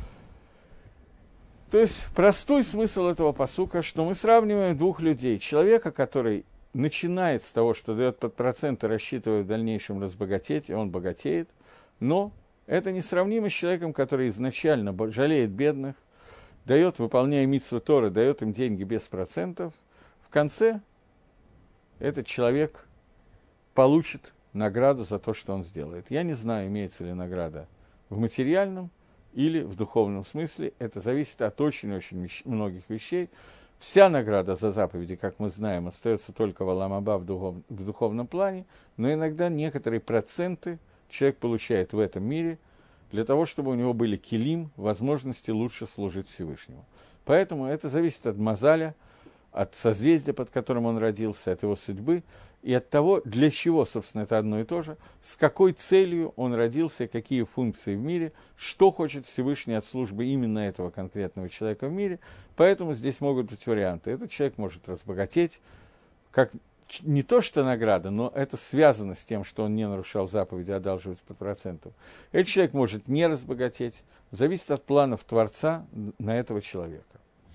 То есть простой смысл этого пасука, что мы сравниваем двух людей. Человека, который начинает с того, что дает под проценты, рассчитывая в дальнейшем разбогатеть, и он богатеет, но это несравнимо с человеком, который изначально жалеет бедных, дает, выполняя мицву Торы, дает им деньги без процентов. В конце этот человек получит награду за то, что он сделает. Я не знаю, имеется ли награда в материальном или в духовном смысле. Это зависит от очень-очень многих вещей. Вся награда за заповеди, как мы знаем, остается только в Олам аба в, духов, в духовном плане, но иногда некоторые проценты человек получает в этом мире для того, чтобы у него были килим, возможности лучше служить Всевышнему. Поэтому это зависит от мазаля, от созвездия, под которым он родился, от его судьбы, и от того, для чего, собственно, это одно и то же, с какой целью он родился, какие функции в мире, что хочет Всевышний от службы именно этого конкретного человека в мире. Поэтому здесь могут быть варианты. Этот человек может разбогатеть, как не то что награда, но это связано с тем, что он не нарушал заповеди, одалживать под процентов. Этот человек может не разбогатеть, зависит от планов Творца на этого человека.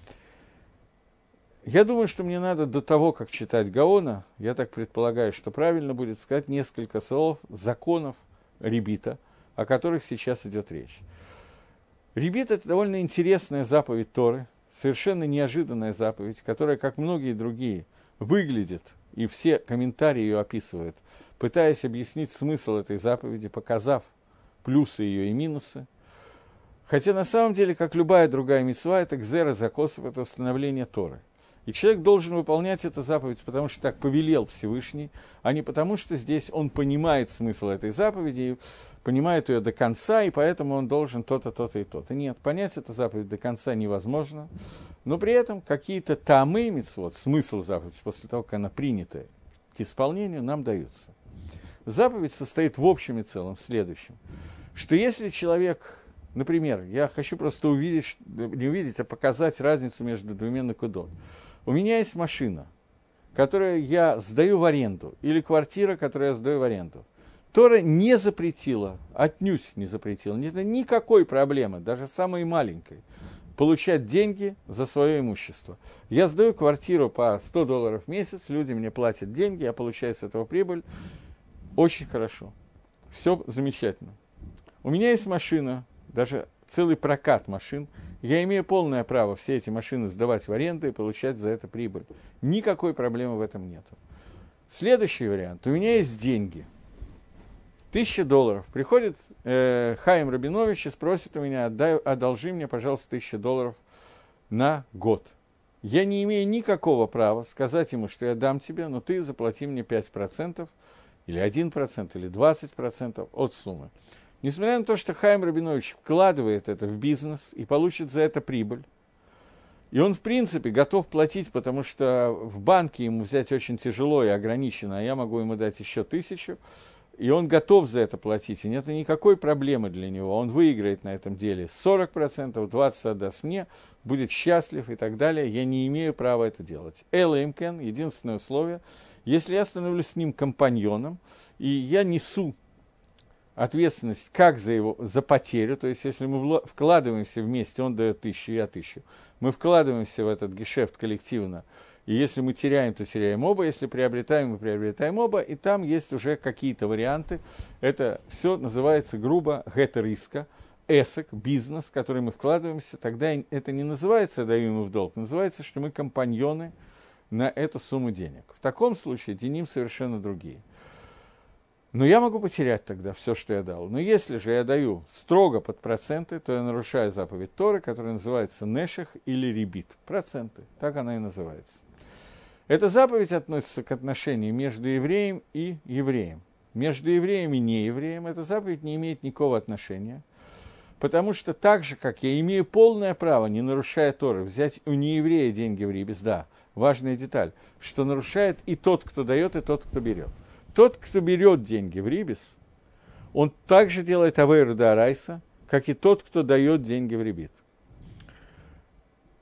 Я думаю, что мне надо до того, как читать Гаона, я так предполагаю, что правильно будет сказать несколько слов законов ребита, о которых сейчас идет речь. Ребит – это довольно интересная заповедь Торы, совершенно неожиданная заповедь, которая, как многие другие, выглядит, и все комментарии ее описывают, пытаясь объяснить смысл этой заповеди, показав плюсы ее и минусы. Хотя на самом деле, как любая другая мицва, это гзера закосов, это установление Торы. И человек должен выполнять эту заповедь, потому что так повелел Всевышний, а не потому, что здесь он понимает смысл этой заповеди, понимает ее до конца, и поэтому он должен то-то, то-то и то-то. Нет, понять эту заповедь до конца невозможно, но при этом какие-то таамы мицвот, смысл заповеди, после того, как она принята к исполнению, нам даются. Заповедь состоит в общем и целом в следующем, что если человек, например, я хочу просто увидеть, не увидеть, а показать разницу между двумя накудот. У меня есть машина, которую я сдаю в аренду, или квартира, которую я сдаю в аренду. Тора не запретила, отнюдь не запретила, нет никакой проблемы, даже самой маленькой, получать деньги за свое имущество. Я сдаю квартиру по сто долларов в месяц, люди мне платят деньги, я получаю с этого прибыль. Очень хорошо, все замечательно. У меня есть машина, даже целый прокат машин, я имею полное право все эти машины сдавать в аренду и получать за это прибыль. Никакой проблемы в этом нет. Следующий вариант. У меня есть деньги. Тысяча долларов. Приходит э, Хаим Рабинович и спросит у меня, отдай, одолжи мне, пожалуйста, тысячу долларов на год. Я не имею никакого права сказать ему, что я дам тебе, но ты заплати мне пять процентов, или один процент, или двадцать процентов от суммы. Несмотря на то, что Хаим Рабинович вкладывает это в бизнес и получит за это прибыль, и он, в принципе, готов платить, потому что в банке ему взять очень тяжело и ограничено, а я могу ему дать еще тысячу, и он готов за это платить, и нет никакой проблемы для него, он выиграет на этом деле сорок процентов, двадцать процентов отдаст мне, будет счастлив и так далее, я не имею права это делать. Элла Имкен, единственное условие, если я становлюсь с ним компаньоном, и я несу ответственность как за, его, за потерю, то есть если мы вкладываемся вместе, он дает тысячу, я тысячу, мы вкладываемся в этот гешефт коллективно, и если мы теряем, то теряем оба, если приобретаем, мы приобретаем оба, и там есть уже какие-то варианты, это все называется грубо гетер риска, эсек, бизнес, в который мы вкладываемся, тогда это не называется «даю ему в долг», называется, что мы компаньоны на эту сумму денег. В таком случае деним совершенно другие. Но я могу потерять тогда все, что я дал. Но если же я даю строго под проценты, то я нарушаю заповедь Торы, которая называется нешех или ребит. Проценты. Так она и называется. Эта заповедь относится к отношению между евреем и евреем. Между евреем и неевреем эта заповедь не имеет никакого отношения. Потому что так же, как я имею полное право, не нарушая Торы, взять у нееврея деньги в рибис, да, важная деталь, что нарушает и тот, кто дает, и тот, кто берет. Тот, кто берет деньги в рибис, он также делает авейру да арайса, как и тот, кто дает деньги в рибит.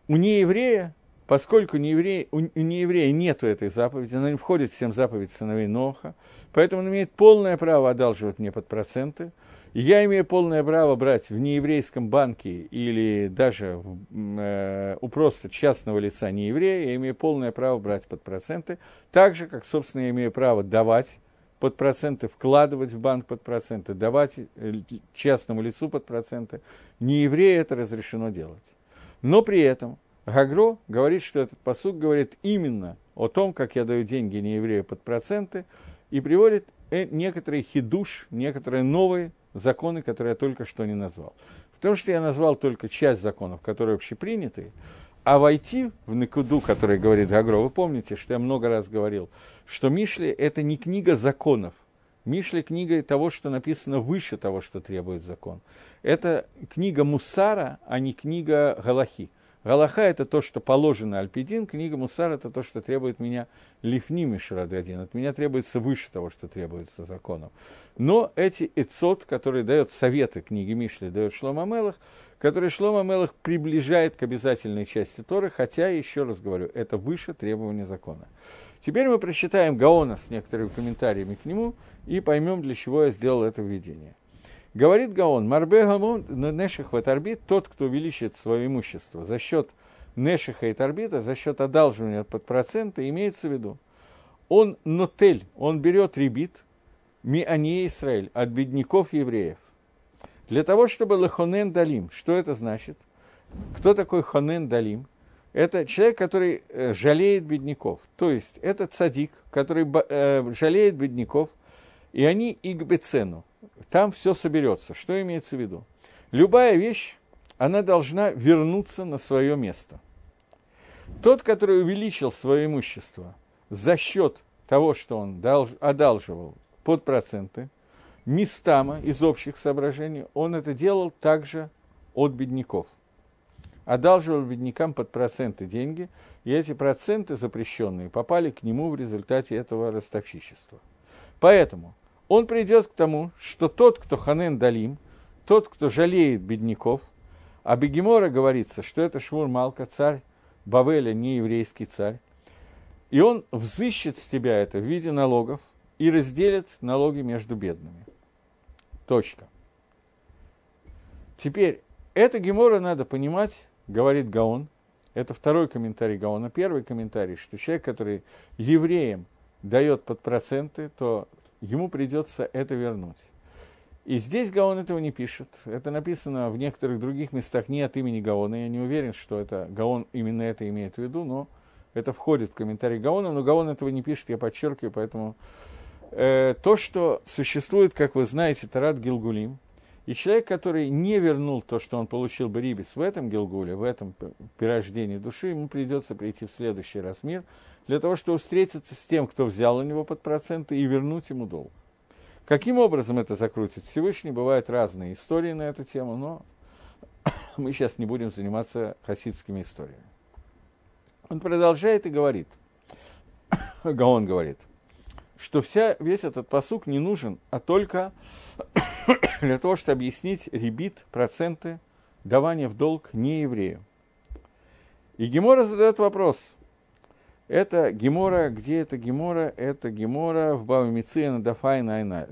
у нееврея, поскольку нееврея, у, у нееврея нету этой заповеди, она не входит в семь заповедей сыновей Ноха, поэтому он имеет полное право одалживать мне под проценты. И я имею полное право брать в нееврейском банке или даже в, э, у просто частного лица нееврея, я имею полное право брать под проценты, так же, как, собственно, я имею право давать под проценты, вкладывать в банк под проценты, давать частному лицу под проценты. Нееврею это разрешено делать. Но при этом Гагро говорит, что этот пасук говорит именно о том, как я даю деньги нееврею под проценты, и приводит некоторые хидуш, некоторые новые законы, которые я только что не назвал. Потому что я назвал только часть законов, которые общепринятые, а войти в Некуду, который говорит Гагро, вы помните, что я много раз говорил, что Мишли – это не книга законов. Мишли – книга того, что написано выше того, что требует закон. Это книга Мусара, а не книга Галахи. Галаха – это то, что положено Альпидин, книга Мусар – это то, что требует меня лифни Мишрададин, от меня требуется выше того, что требуется законом. Но эти эцот, которые дает советы книги Мишли, дает Шломо Мелех, которые Шломо Мелех приближает к обязательной части Торы, хотя, еще раз говорю, это выше требования закона. Теперь мы прочитаем Гаона с некоторыми комментариями к нему и поймем, для чего я сделал это введение. Говорит Гаон, «Марбе гамон неших ватарбит», тот, кто увеличит свое имущество за счет нешиха и тарбита, за счет одалживания под проценты, имеется в виду, он нотель, он берет ребит, ми ане Исраэль, от бедняков евреев, для того, чтобы лехонен далим. Что это значит? Кто такой хонен далим? Это человек, который э, жалеет бедняков, то есть это цадик, который э, жалеет бедняков, и они игбецену. Там все соберется. Что имеется в виду? Любая вещь, она должна вернуться на свое место. Тот, который увеличил свое имущество за счет того, что он одалживал под проценты, местама из общих соображений, он это делал также от бедняков. Одалживал беднякам под проценты деньги, и эти проценты запрещенные попали к нему в результате этого ростовщичества. Поэтому он придет к тому, что тот, кто ханен далим, тот, кто жалеет бедняков, а Бегемора говорится, что это Шмур Малка, царь Бавеля, не еврейский царь, и он взыщет с тебя это в виде налогов и разделит налоги между бедными. Точка. Теперь, эту Гемора надо понимать, говорит Гаон, это второй комментарий Гаона. Первый комментарий, что человек, который евреям дает под проценты, то ему придется это вернуть. И здесь Гаон этого не пишет. Это написано в некоторых других местах не от имени Гаона. Я не уверен, что это Гаон именно это имеет в виду, но это входит в комментарий Гаона. Но Гаон этого не пишет, я подчеркиваю, поэтому э, то, что существует, как вы знаете, Тарат Гилгулим, и человек, который не вернул то, что он получил бы рибис в этом Гилгуле, в этом перерождении души, ему придется прийти в следующий раз в мир, для того, чтобы встретиться с тем, кто взял у него под проценты, и вернуть ему долг. Каким образом это закрутит Всевышний? Бывают разные истории на эту тему, но мы сейчас не будем заниматься хасидскими историями. Он продолжает и говорит, Гаон говорит, что вся, весь этот пасук не нужен, а только для того, чтобы объяснить ребит, проценты, давания в долг не еврею. И Гемора задает вопрос. Это Гемора, где это Гемора? Это Гемора в Бава Меция на Дафай на Айнайлев.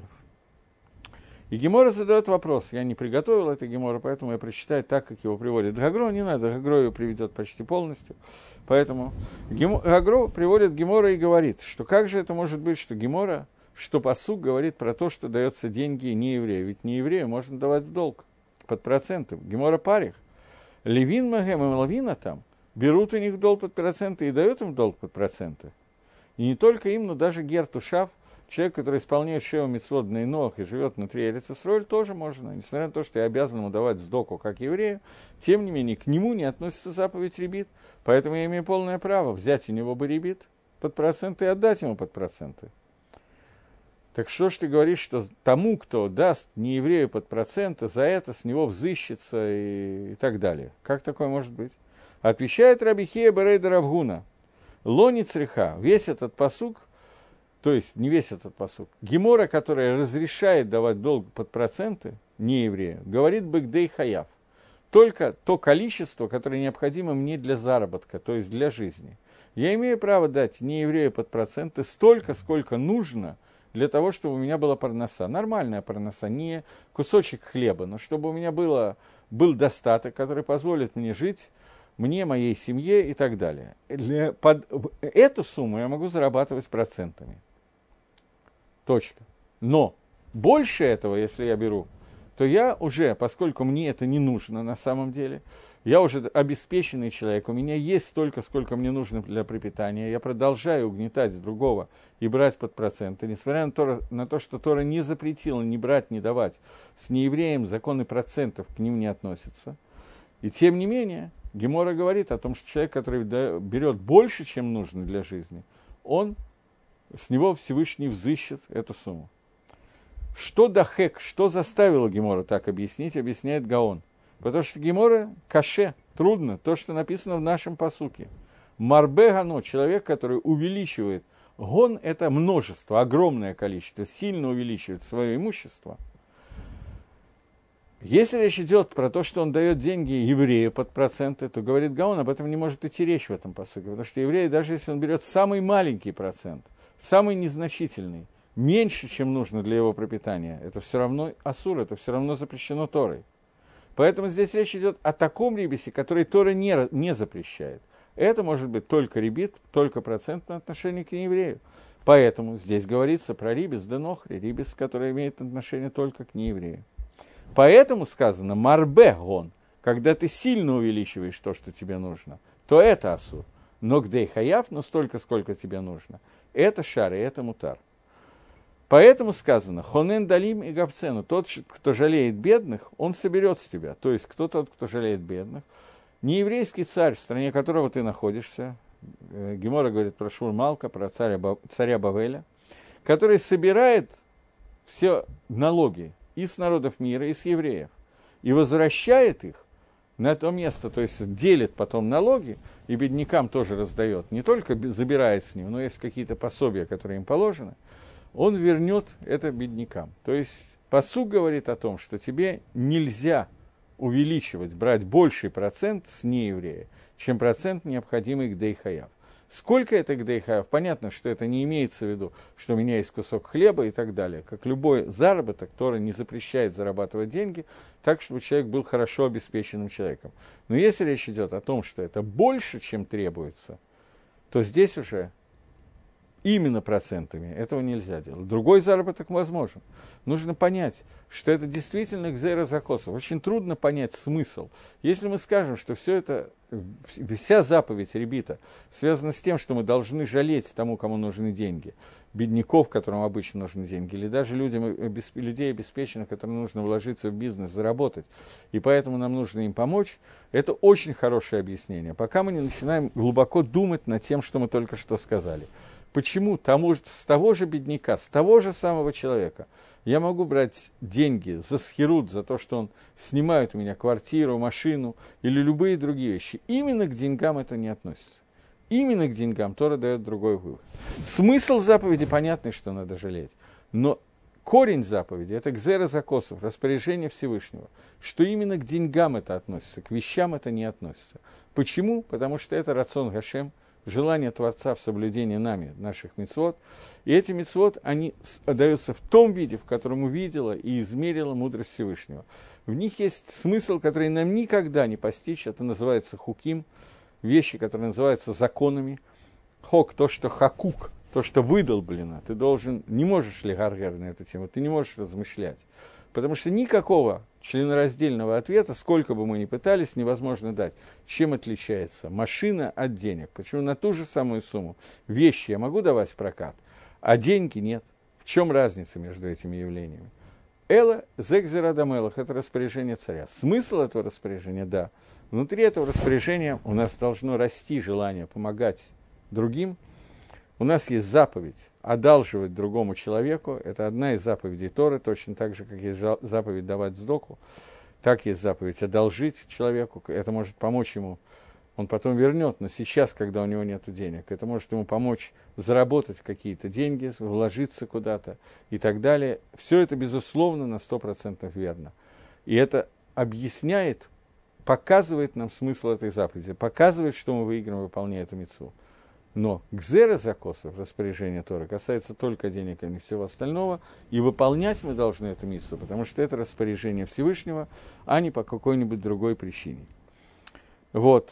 И Гемора задает вопрос. Я не приготовил это Гемора, поэтому я прочитаю так, как его приводит Гагро. Не надо, Гагро его приведет почти полностью. Поэтому Гемо... Гагро приводит Гемора и говорит, что как же это может быть, что Гемора, что пасук говорит про то, что дается деньги не еврею. Ведь не еврею можно давать в долг под проценты. Гемора парих. Левин Магем и Лавина там берут у них долг под проценты и дают им долг под проценты. И не только им, но даже Гертушав, человек, который исполняет Шева Мицвот на Инох и живет внутри Эрец Исроэль, тоже можно. Несмотря на то, что я обязан ему давать сдоку как еврею, тем не менее к нему не относится заповедь ребит. Поэтому я имею полное право взять у него бы ребит под проценты и отдать ему под проценты. Так что ж ты говоришь, что тому, кто даст нееврею под проценты, за это с него взыщется и, и так далее? Как такое может быть? Отвечает Раби Хия Берейда Равгуна. Лони цреха, весь этот пасук, то есть не весь этот пасук, Гемора, которая разрешает давать долг под проценты, не еврею, говорит Бэгдей Хаяв. только то количество, которое необходимо мне для заработка, то есть для жизни. Я имею право дать нееврею под проценты столько, сколько нужно для того, чтобы у меня была парноса. Нормальная парноса, не кусочек хлеба, но чтобы у меня было, был достаток, который позволит мне жить, мне, моей семье и так далее. Для, под эту сумму я могу зарабатывать процентами. Точка. Но больше этого, если я беру, то я уже, поскольку мне это не нужно на самом деле, я уже обеспеченный человек, у меня есть столько, сколько мне нужно для пропитания, я продолжаю угнетать другого и брать под проценты, несмотря на то, на то, что Тора не запретила ни брать, ни давать, с неевреем законы процентов к ним не относятся. И тем не менее, Гемора говорит о том, что человек, который берет больше, чем нужно для жизни, он, с него Всевышний взыщет эту сумму. Что дахек, что заставило Гемора так объяснить, объясняет Гаон. Потому что Гемора каше, трудно, то, что написано в нашем пасуке. Марбе гано, человек, который увеличивает. Гон – это множество, огромное количество, сильно увеличивает свое имущество. Если речь идет про то, что он дает деньги еврею под проценты, то, говорит Гаон, об этом не может идти речь в этом пасуке. Потому что еврей, даже если он берет самый маленький процент, самый незначительный, меньше, чем нужно для его пропитания, это все равно асур, это все равно запрещено Торой. Поэтому здесь речь идет о таком рибисе, который Тора не, не запрещает. Это может быть только рибит, только процентное отношение к нееврею. Поэтому здесь говорится про рибис денохри, рибис, который имеет отношение только к нееврею. Поэтому сказано марбе гон, когда ты сильно увеличиваешь то, что тебе нужно, то это асур. Но гдей хаяв, но столько, сколько тебе нужно, это шар, и это мутар. Поэтому сказано, хонен далим и габцену, тот, кто жалеет бедных, он соберет с тебя. То есть, кто тот, кто жалеет бедных? Нееврейский царь, в стране которого ты находишься, Гемора говорит про Шур Малка, про царя, царя Бавеля, который собирает все налоги и с народов мира, и с евреев, и возвращает их на то место, то есть делит потом налоги, и беднякам тоже раздает, не только забирает с ним, но есть какие-то пособия, которые им положены, он вернет это беднякам. То есть пасук говорит о том, что тебе нельзя увеличивать, брать больший процент с нееврея, чем процент, необходимый к дейхаяв. Сколько это к дейхаяв? Понятно, что это не имеется в виду, что у меня есть кусок хлеба и так далее. Как любой заработок, который не запрещает зарабатывать деньги, так, чтобы человек был хорошо обеспеченным человеком. Но если речь идет о том, что это больше, чем требуется, то здесь уже именно процентами этого нельзя делать. Другой заработок возможен. Нужно понять, что это действительно гзейра закосов. Очень трудно понять смысл. Если мы скажем, что все это, вся заповедь ребита связана с тем, что мы должны жалеть тому, кому нужны деньги, бедняков, которым обычно нужны деньги, или даже людям, людей обеспеченных, которым нужно вложиться в бизнес, заработать, и поэтому нам нужно им помочь, это очень хорошее объяснение. Пока мы не начинаем глубоко думать над тем, что мы только что сказали. Почему тому, с того же бедняка, с того же самого человека я могу брать деньги за схерут, за то, что он снимает у меня квартиру, машину или любые другие вещи. Именно к деньгам это не относится. Именно к деньгам Тора дает другой вывод. Смысл заповеди понятный, что надо жалеть. Но корень заповеди – это гзера закосов, распоряжение Всевышнего. Что именно к деньгам это относится, к вещам это не относится. Почему? Потому что это рацион Гашем, желание Творца в соблюдении нами, наших мицвот. И эти мицвот, они даются в том виде, в котором увидела и измерила мудрость Всевышнего. В них есть смысл, который нам никогда не постичь. Это называется хуким, вещи, которые называются законами. Хок, то, что хакук, то, что выдолблено. Ты должен, не можешь ли гаргер на эту тему, ты не можешь размышлять. Потому что никакого членораздельного ответа, сколько бы мы ни пытались, невозможно дать. Чем отличается машина от денег? Почему на ту же самую сумму вещи я могу давать в прокат, а деньги нет? В чем разница между этими явлениями? Эла зэгзера дамелах – это распоряжение царя. Смысл этого распоряжения – да. Внутри этого распоряжения у нас должно расти желание помогать другим. У нас есть заповедь одалживать другому человеку. Это одна из заповедей Торы, точно так же, как есть заповедь давать сдоку. Так есть заповедь одолжить человеку. Это может помочь ему, он потом вернет, но сейчас, когда у него нет денег, это может ему помочь заработать какие-то деньги, вложиться куда-то и так далее. Все это, безусловно, на сто процентов верно. И это объясняет показывает нам смысл этой заповеди, показывает, что мы выиграем, выполняя эту мицву. Но гзера закосов, распоряжение Торы, касается только денег, а не всего остального, и выполнять мы должны эту мицву, потому что это распоряжение Всевышнего, а не по какой-нибудь другой причине. Вот.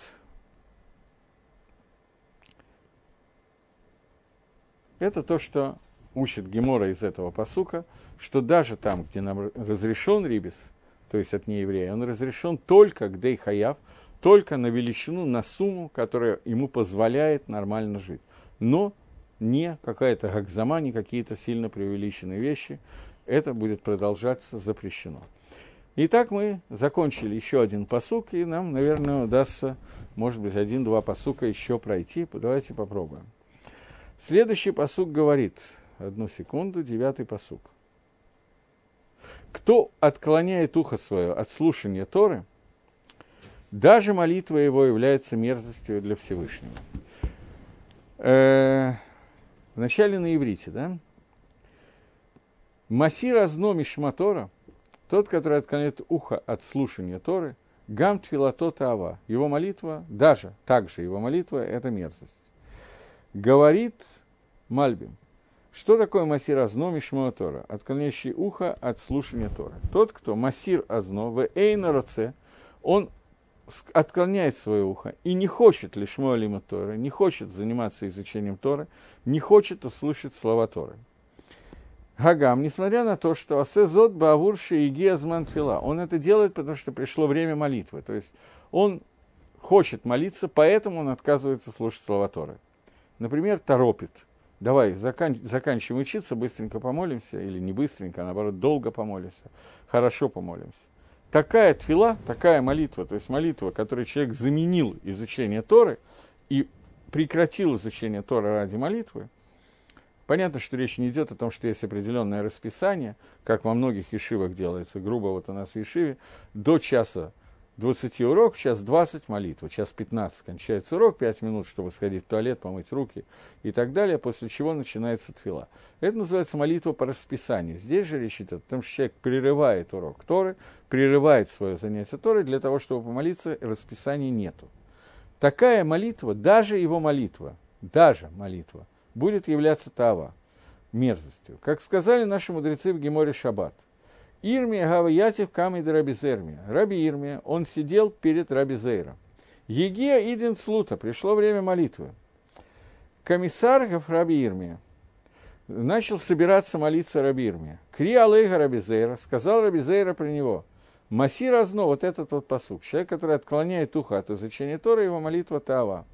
Это то, что учит Гемора из этого пасука, что даже там, где нам разрешен рибис, то есть от нееврея, он разрешен только к дей хаяв, только на величину, на сумму, которая ему позволяет нормально жить. Но не какая-то гакзама, не какие-то сильно преувеличенные вещи. Это будет продолжаться, запрещено. Итак, мы закончили еще один пасук, и нам, наверное, удастся, может быть, один-два пасука еще пройти. Давайте попробуем. Следующий пасук говорит, одну секунду, девятый пасук. Кто отклоняет ухо свое от слушания Торы, даже молитва его является мерзостью для Всевышнего. Э-э- вначале на иврите, да? Масир азно мишма Тора, тот, который отклоняет ухо от слушания Торы, гам тфилато таава, его молитва, даже, также его молитва, это мерзость. Говорит Мальбим. Что такое масир азно мишма Тора? Отклоняющий ухо от слушания Торы. Тот, кто масир азно, в эйна роце, он отклоняет свое ухо и не хочет лишмо алима Торы, не хочет заниматься изучением Торы, не хочет услышать слова Торы. Гагам, несмотря на то, что асезот баавурши иги азман тфила, он это делает, потому что пришло время молитвы, то есть он хочет молиться, поэтому он отказывается слушать слова Торы. Например, торопит. Давай, закан- заканчиваем учиться, быстренько помолимся, или не быстренько, а наоборот, долго помолимся, хорошо помолимся. Такая тфила, такая молитва, то есть молитва, которой человек заменил изучение Торы и прекратил изучение Торы ради молитвы. Понятно, что речь не идет о том, что есть определенное расписание, как во многих ешивах делается, грубо вот у нас в ешиве, до часа двадцати урок, час двадцать молитва, час пятнадцать кончается урок, пять минут, чтобы сходить в туалет, помыть руки и так далее, после чего начинается тфила. Это называется молитва по расписанию. Здесь же речь идет о том, что человек прерывает урок Торы, прерывает свое занятие Торы для того, чтобы помолиться, расписания нету. Такая молитва, даже его молитва, даже молитва, будет являться тава, мерзостью. Как сказали наши мудрецы в Геморе Шаббат, Ирмия гава ятив камид раби Зермия. Раби Ирмия, он сидел перед раби Зейром. Егия иден слута, пришло время молитвы. Комиссар гав раби Ирмия. Начал собираться молиться раби Ирмия. Кри алейга раби Зейра, сказал раби Зейра при него. Маси разно, вот этот вот пасук. Человек, который отклоняет ухо от изучения Торы, его молитва тава.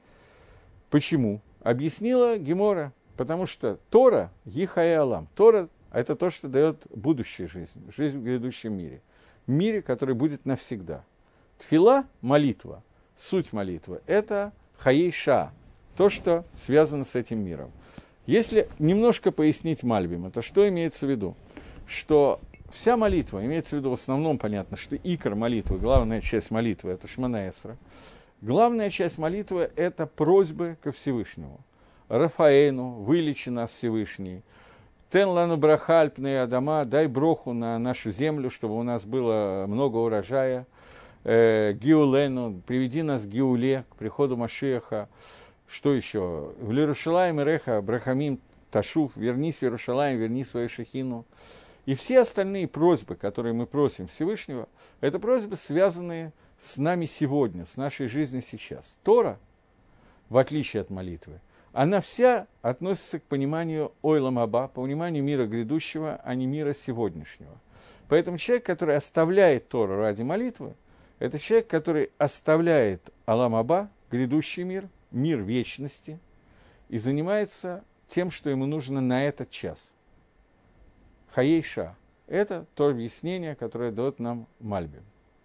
Почему? Объяснила Гемора. Потому что Тора, Йихая Алам, Тора – это то, что дает будущую жизнь, жизнь в грядущем мире. Мире, который будет навсегда. Тфила – молитва, суть молитвы – это хаей ша, то, что связано с этим миром. Если немножко пояснить Мальбим, это что имеется в виду? Что вся молитва, имеется в виду в основном, понятно, что икор молитвы, главная часть молитвы – это Шмона Эсра. Главная часть молитвы – это просьбы ко Всевышнему. Рафаэну, вылечи нас, Всевышний. Тен лану брахальпные адама, дай броху на нашу землю, чтобы у нас было много урожая. Э, Гиулену, приведи нас к Гиуле, к приходу Машиаха. Что еще? В Лерушалаем и Реха, Брахамим, Ташуф, вернись в Иерушалаим, верни свою шехину. И все остальные просьбы, которые мы просим Всевышнего, это просьбы, связанные с нами сегодня, с нашей жизнью сейчас. Тора, в отличие от молитвы, она вся относится к пониманию Ойлам Аба, по пониманию мира грядущего, а не мира сегодняшнего. Поэтому человек, который оставляет Тору ради молитвы, это человек, который оставляет Алам Аба, грядущий мир, мир вечности, и занимается тем, что ему нужно на этот час. Хаейша – это то объяснение, которое дает нам Мальбим.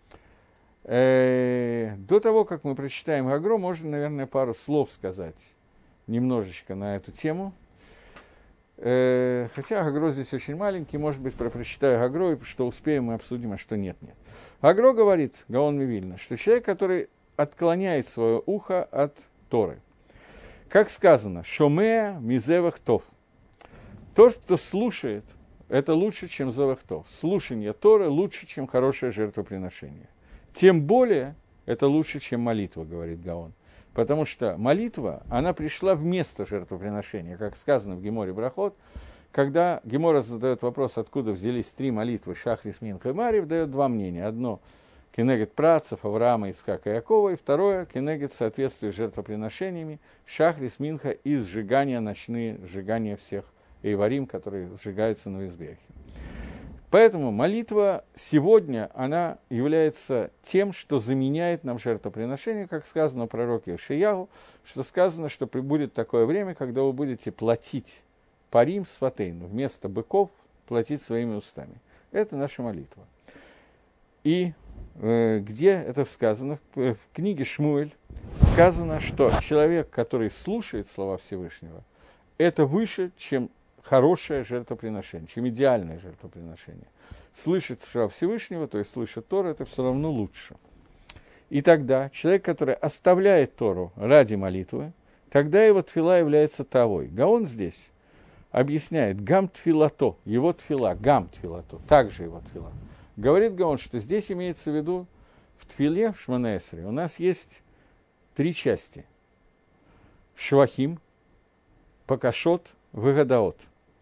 Э-э- до того, как мы прочитаем Гагро, можно, наверное, пару слов сказать немножечко на эту тему. Э-э- хотя Гагро здесь очень маленький, может быть, про прочитаю Гагро, и что успеем, мы обсудим, а что нет-нет. Гагро говорит, Гаон Мивильна, что человек, который отклоняет свое ухо от Торы. Как сказано, «Шомеа мизевах тов». Тот, кто слушает, это лучше, чем зевах тов. Слушание Торы лучше, чем хорошее жертвоприношение. Тем более, это лучше, чем молитва, говорит Гаон. Потому что молитва, она пришла вместо жертвоприношения, как сказано в Геморе Брахот, когда Гемора задает вопрос, откуда взялись три молитвы Шахрис, Минха и Марив, дает два мнения. Одно – кенегет працев, Авраама, Исхака и Якова, и второе – кенегет в соответствии с жертвоприношениями Шахрис, Минха и сжигания, ночные сжигания всех эйварим, которые сжигаются на Мизбехе. Поэтому молитва сегодня, она является тем, что заменяет нам жертвоприношение, как сказано у пророка Ишиягу, что сказано, что будет такое время, когда вы будете платить парим сфатейну, вместо быков платить своими устами. Это наша молитва. И э, где это сказано? В, в книге Шмуэль сказано, что человек, который слушает слова Всевышнего, это выше, чем хорошее жертвоприношение, чем идеальное жертвоприношение. Слышать слова Всевышнего, то есть слышать Тору, это все равно лучше. И тогда человек, который оставляет Тору ради молитвы, тогда его тфила является тавой. Гаон здесь объясняет гам тфилато, его тфила, гам тфилато, также его тфила. Говорит Гаон, что здесь имеется в виду в тфиле, в Шмона Эсре, у нас есть три части. Швахим, Пакашот, Вагадаот.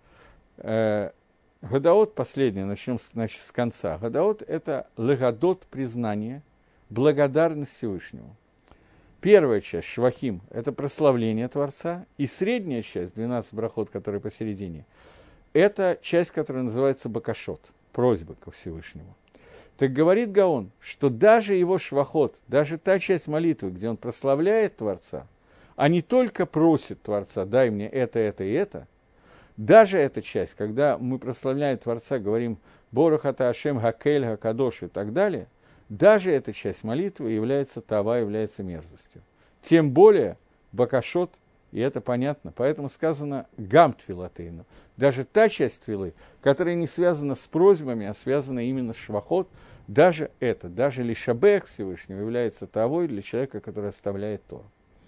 Э, Гадаот, последний, начнем с, значит, с конца. Гадаот – это легадот, признание, благодарность Всевышнему. Первая часть, Швахим, это прославление Творца, и средняя часть, двенадцать брахот, которые посередине, это часть, которая называется Бакашот, просьба ко Всевышнему. Так говорит Гаон, что даже его швахот, даже та часть молитвы, где он прославляет Творца, а не только просит Творца, дай мне это, это и это, даже эта часть, когда мы прославляем Творца, говорим «Борух ата Ашем Хакель Хакадош» и так далее, даже эта часть молитвы является тава, является мерзостью. Тем более бакашот, и это понятно, поэтому сказано гам твилатейну. Даже та часть твилы, которая не связана с просьбами, а связана именно с швахот, даже это, даже лишабех Всевышнего является тавой для человека, который оставляет Тору.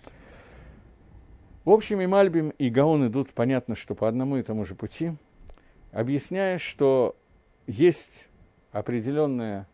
В общем, и Мальбим, и Гаон идут, понятно, что по одному и тому же пути, объясняя, что есть определенная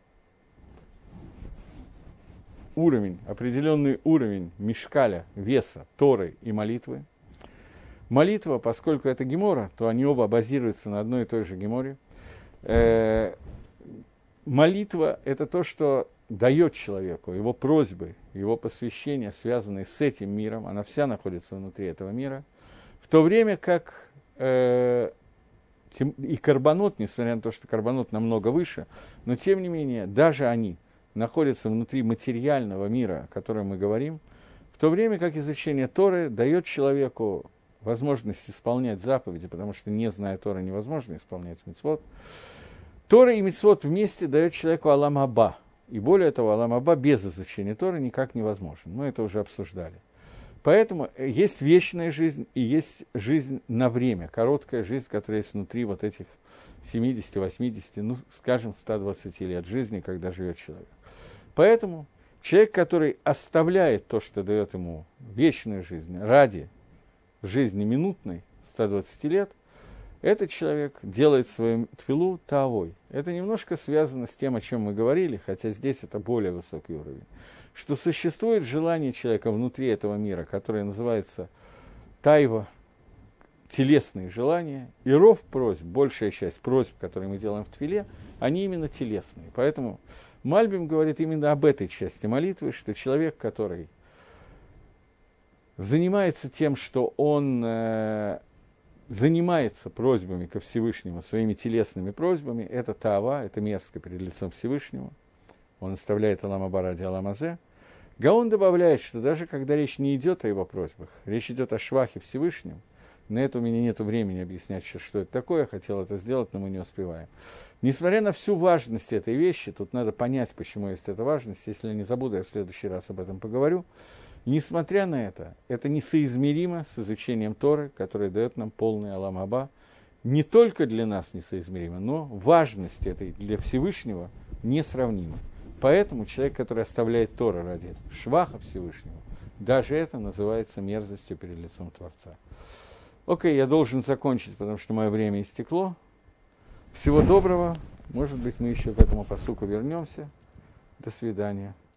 уровень, определенный уровень мишкаля, веса, Торы и молитвы. Молитва, поскольку это гемора, то они оба базируются на одной и той же геморе. Э, молитва – это то, что дает человеку, его просьбы, его посвящения, связанные с этим миром, она вся находится внутри этого мира, в то время как э, тем, и карбонот, несмотря на то, что карбонот намного выше, но тем не менее, даже они находятся внутри материального мира, о котором мы говорим, в то время как изучение Торы дает человеку возможность исполнять заповеди, потому что, не зная Торы, невозможно исполнять мицвот. Тора и мицвот вместе дает человеку алам аба. И более того, алам аба без изучения Торы никак невозможен. Мы это уже обсуждали. Поэтому есть вечная жизнь и есть жизнь на время, короткая жизнь, которая есть внутри вот этих семидесяти, восьмидесяти, ну, скажем, ста двадцати лет жизни, когда живет человек. Поэтому человек, который оставляет то, что дает ему вечную жизнь, ради жизни минутной, ста двадцати лет, этот человек делает свою тфилу таавой. Это немножко связано с тем, о чем мы говорили, хотя здесь это более высокий уровень. Что существует желание человека внутри этого мира, которое называется тайва, телесные желания, и ров просьб, большая часть просьб, которые мы делаем в тфиле, они именно телесные. Поэтому Мальбим говорит именно об этой части молитвы, что человек, который занимается тем, что он э, занимается просьбами ко Всевышнему, своими телесными просьбами, это таава, это мерзко перед лицом Всевышнего. Он оставляет алам аба ради алам азе. Гаон добавляет, что даже когда речь не идет о его просьбах, речь идет о швахе Всевышнем, на это у меня нет времени объяснять, что это такое, я хотел это сделать, но мы не успеваем. Несмотря на всю важность этой вещи, тут надо понять, почему есть эта важность, если я не забуду, я в следующий раз об этом поговорю. Несмотря на это, это несоизмеримо с изучением Торы, которое дает нам полный алам аба. Не только для нас несоизмеримо, но важность этой для Всевышнего несравнима. Поэтому человек, который оставляет Тору ради шваха Всевышнего, даже это называется мерзостью перед лицом Творца. Окей, я должен закончить, потому что мое время истекло. Всего доброго. Может быть, мы еще к этому пасуку вернемся. До свидания.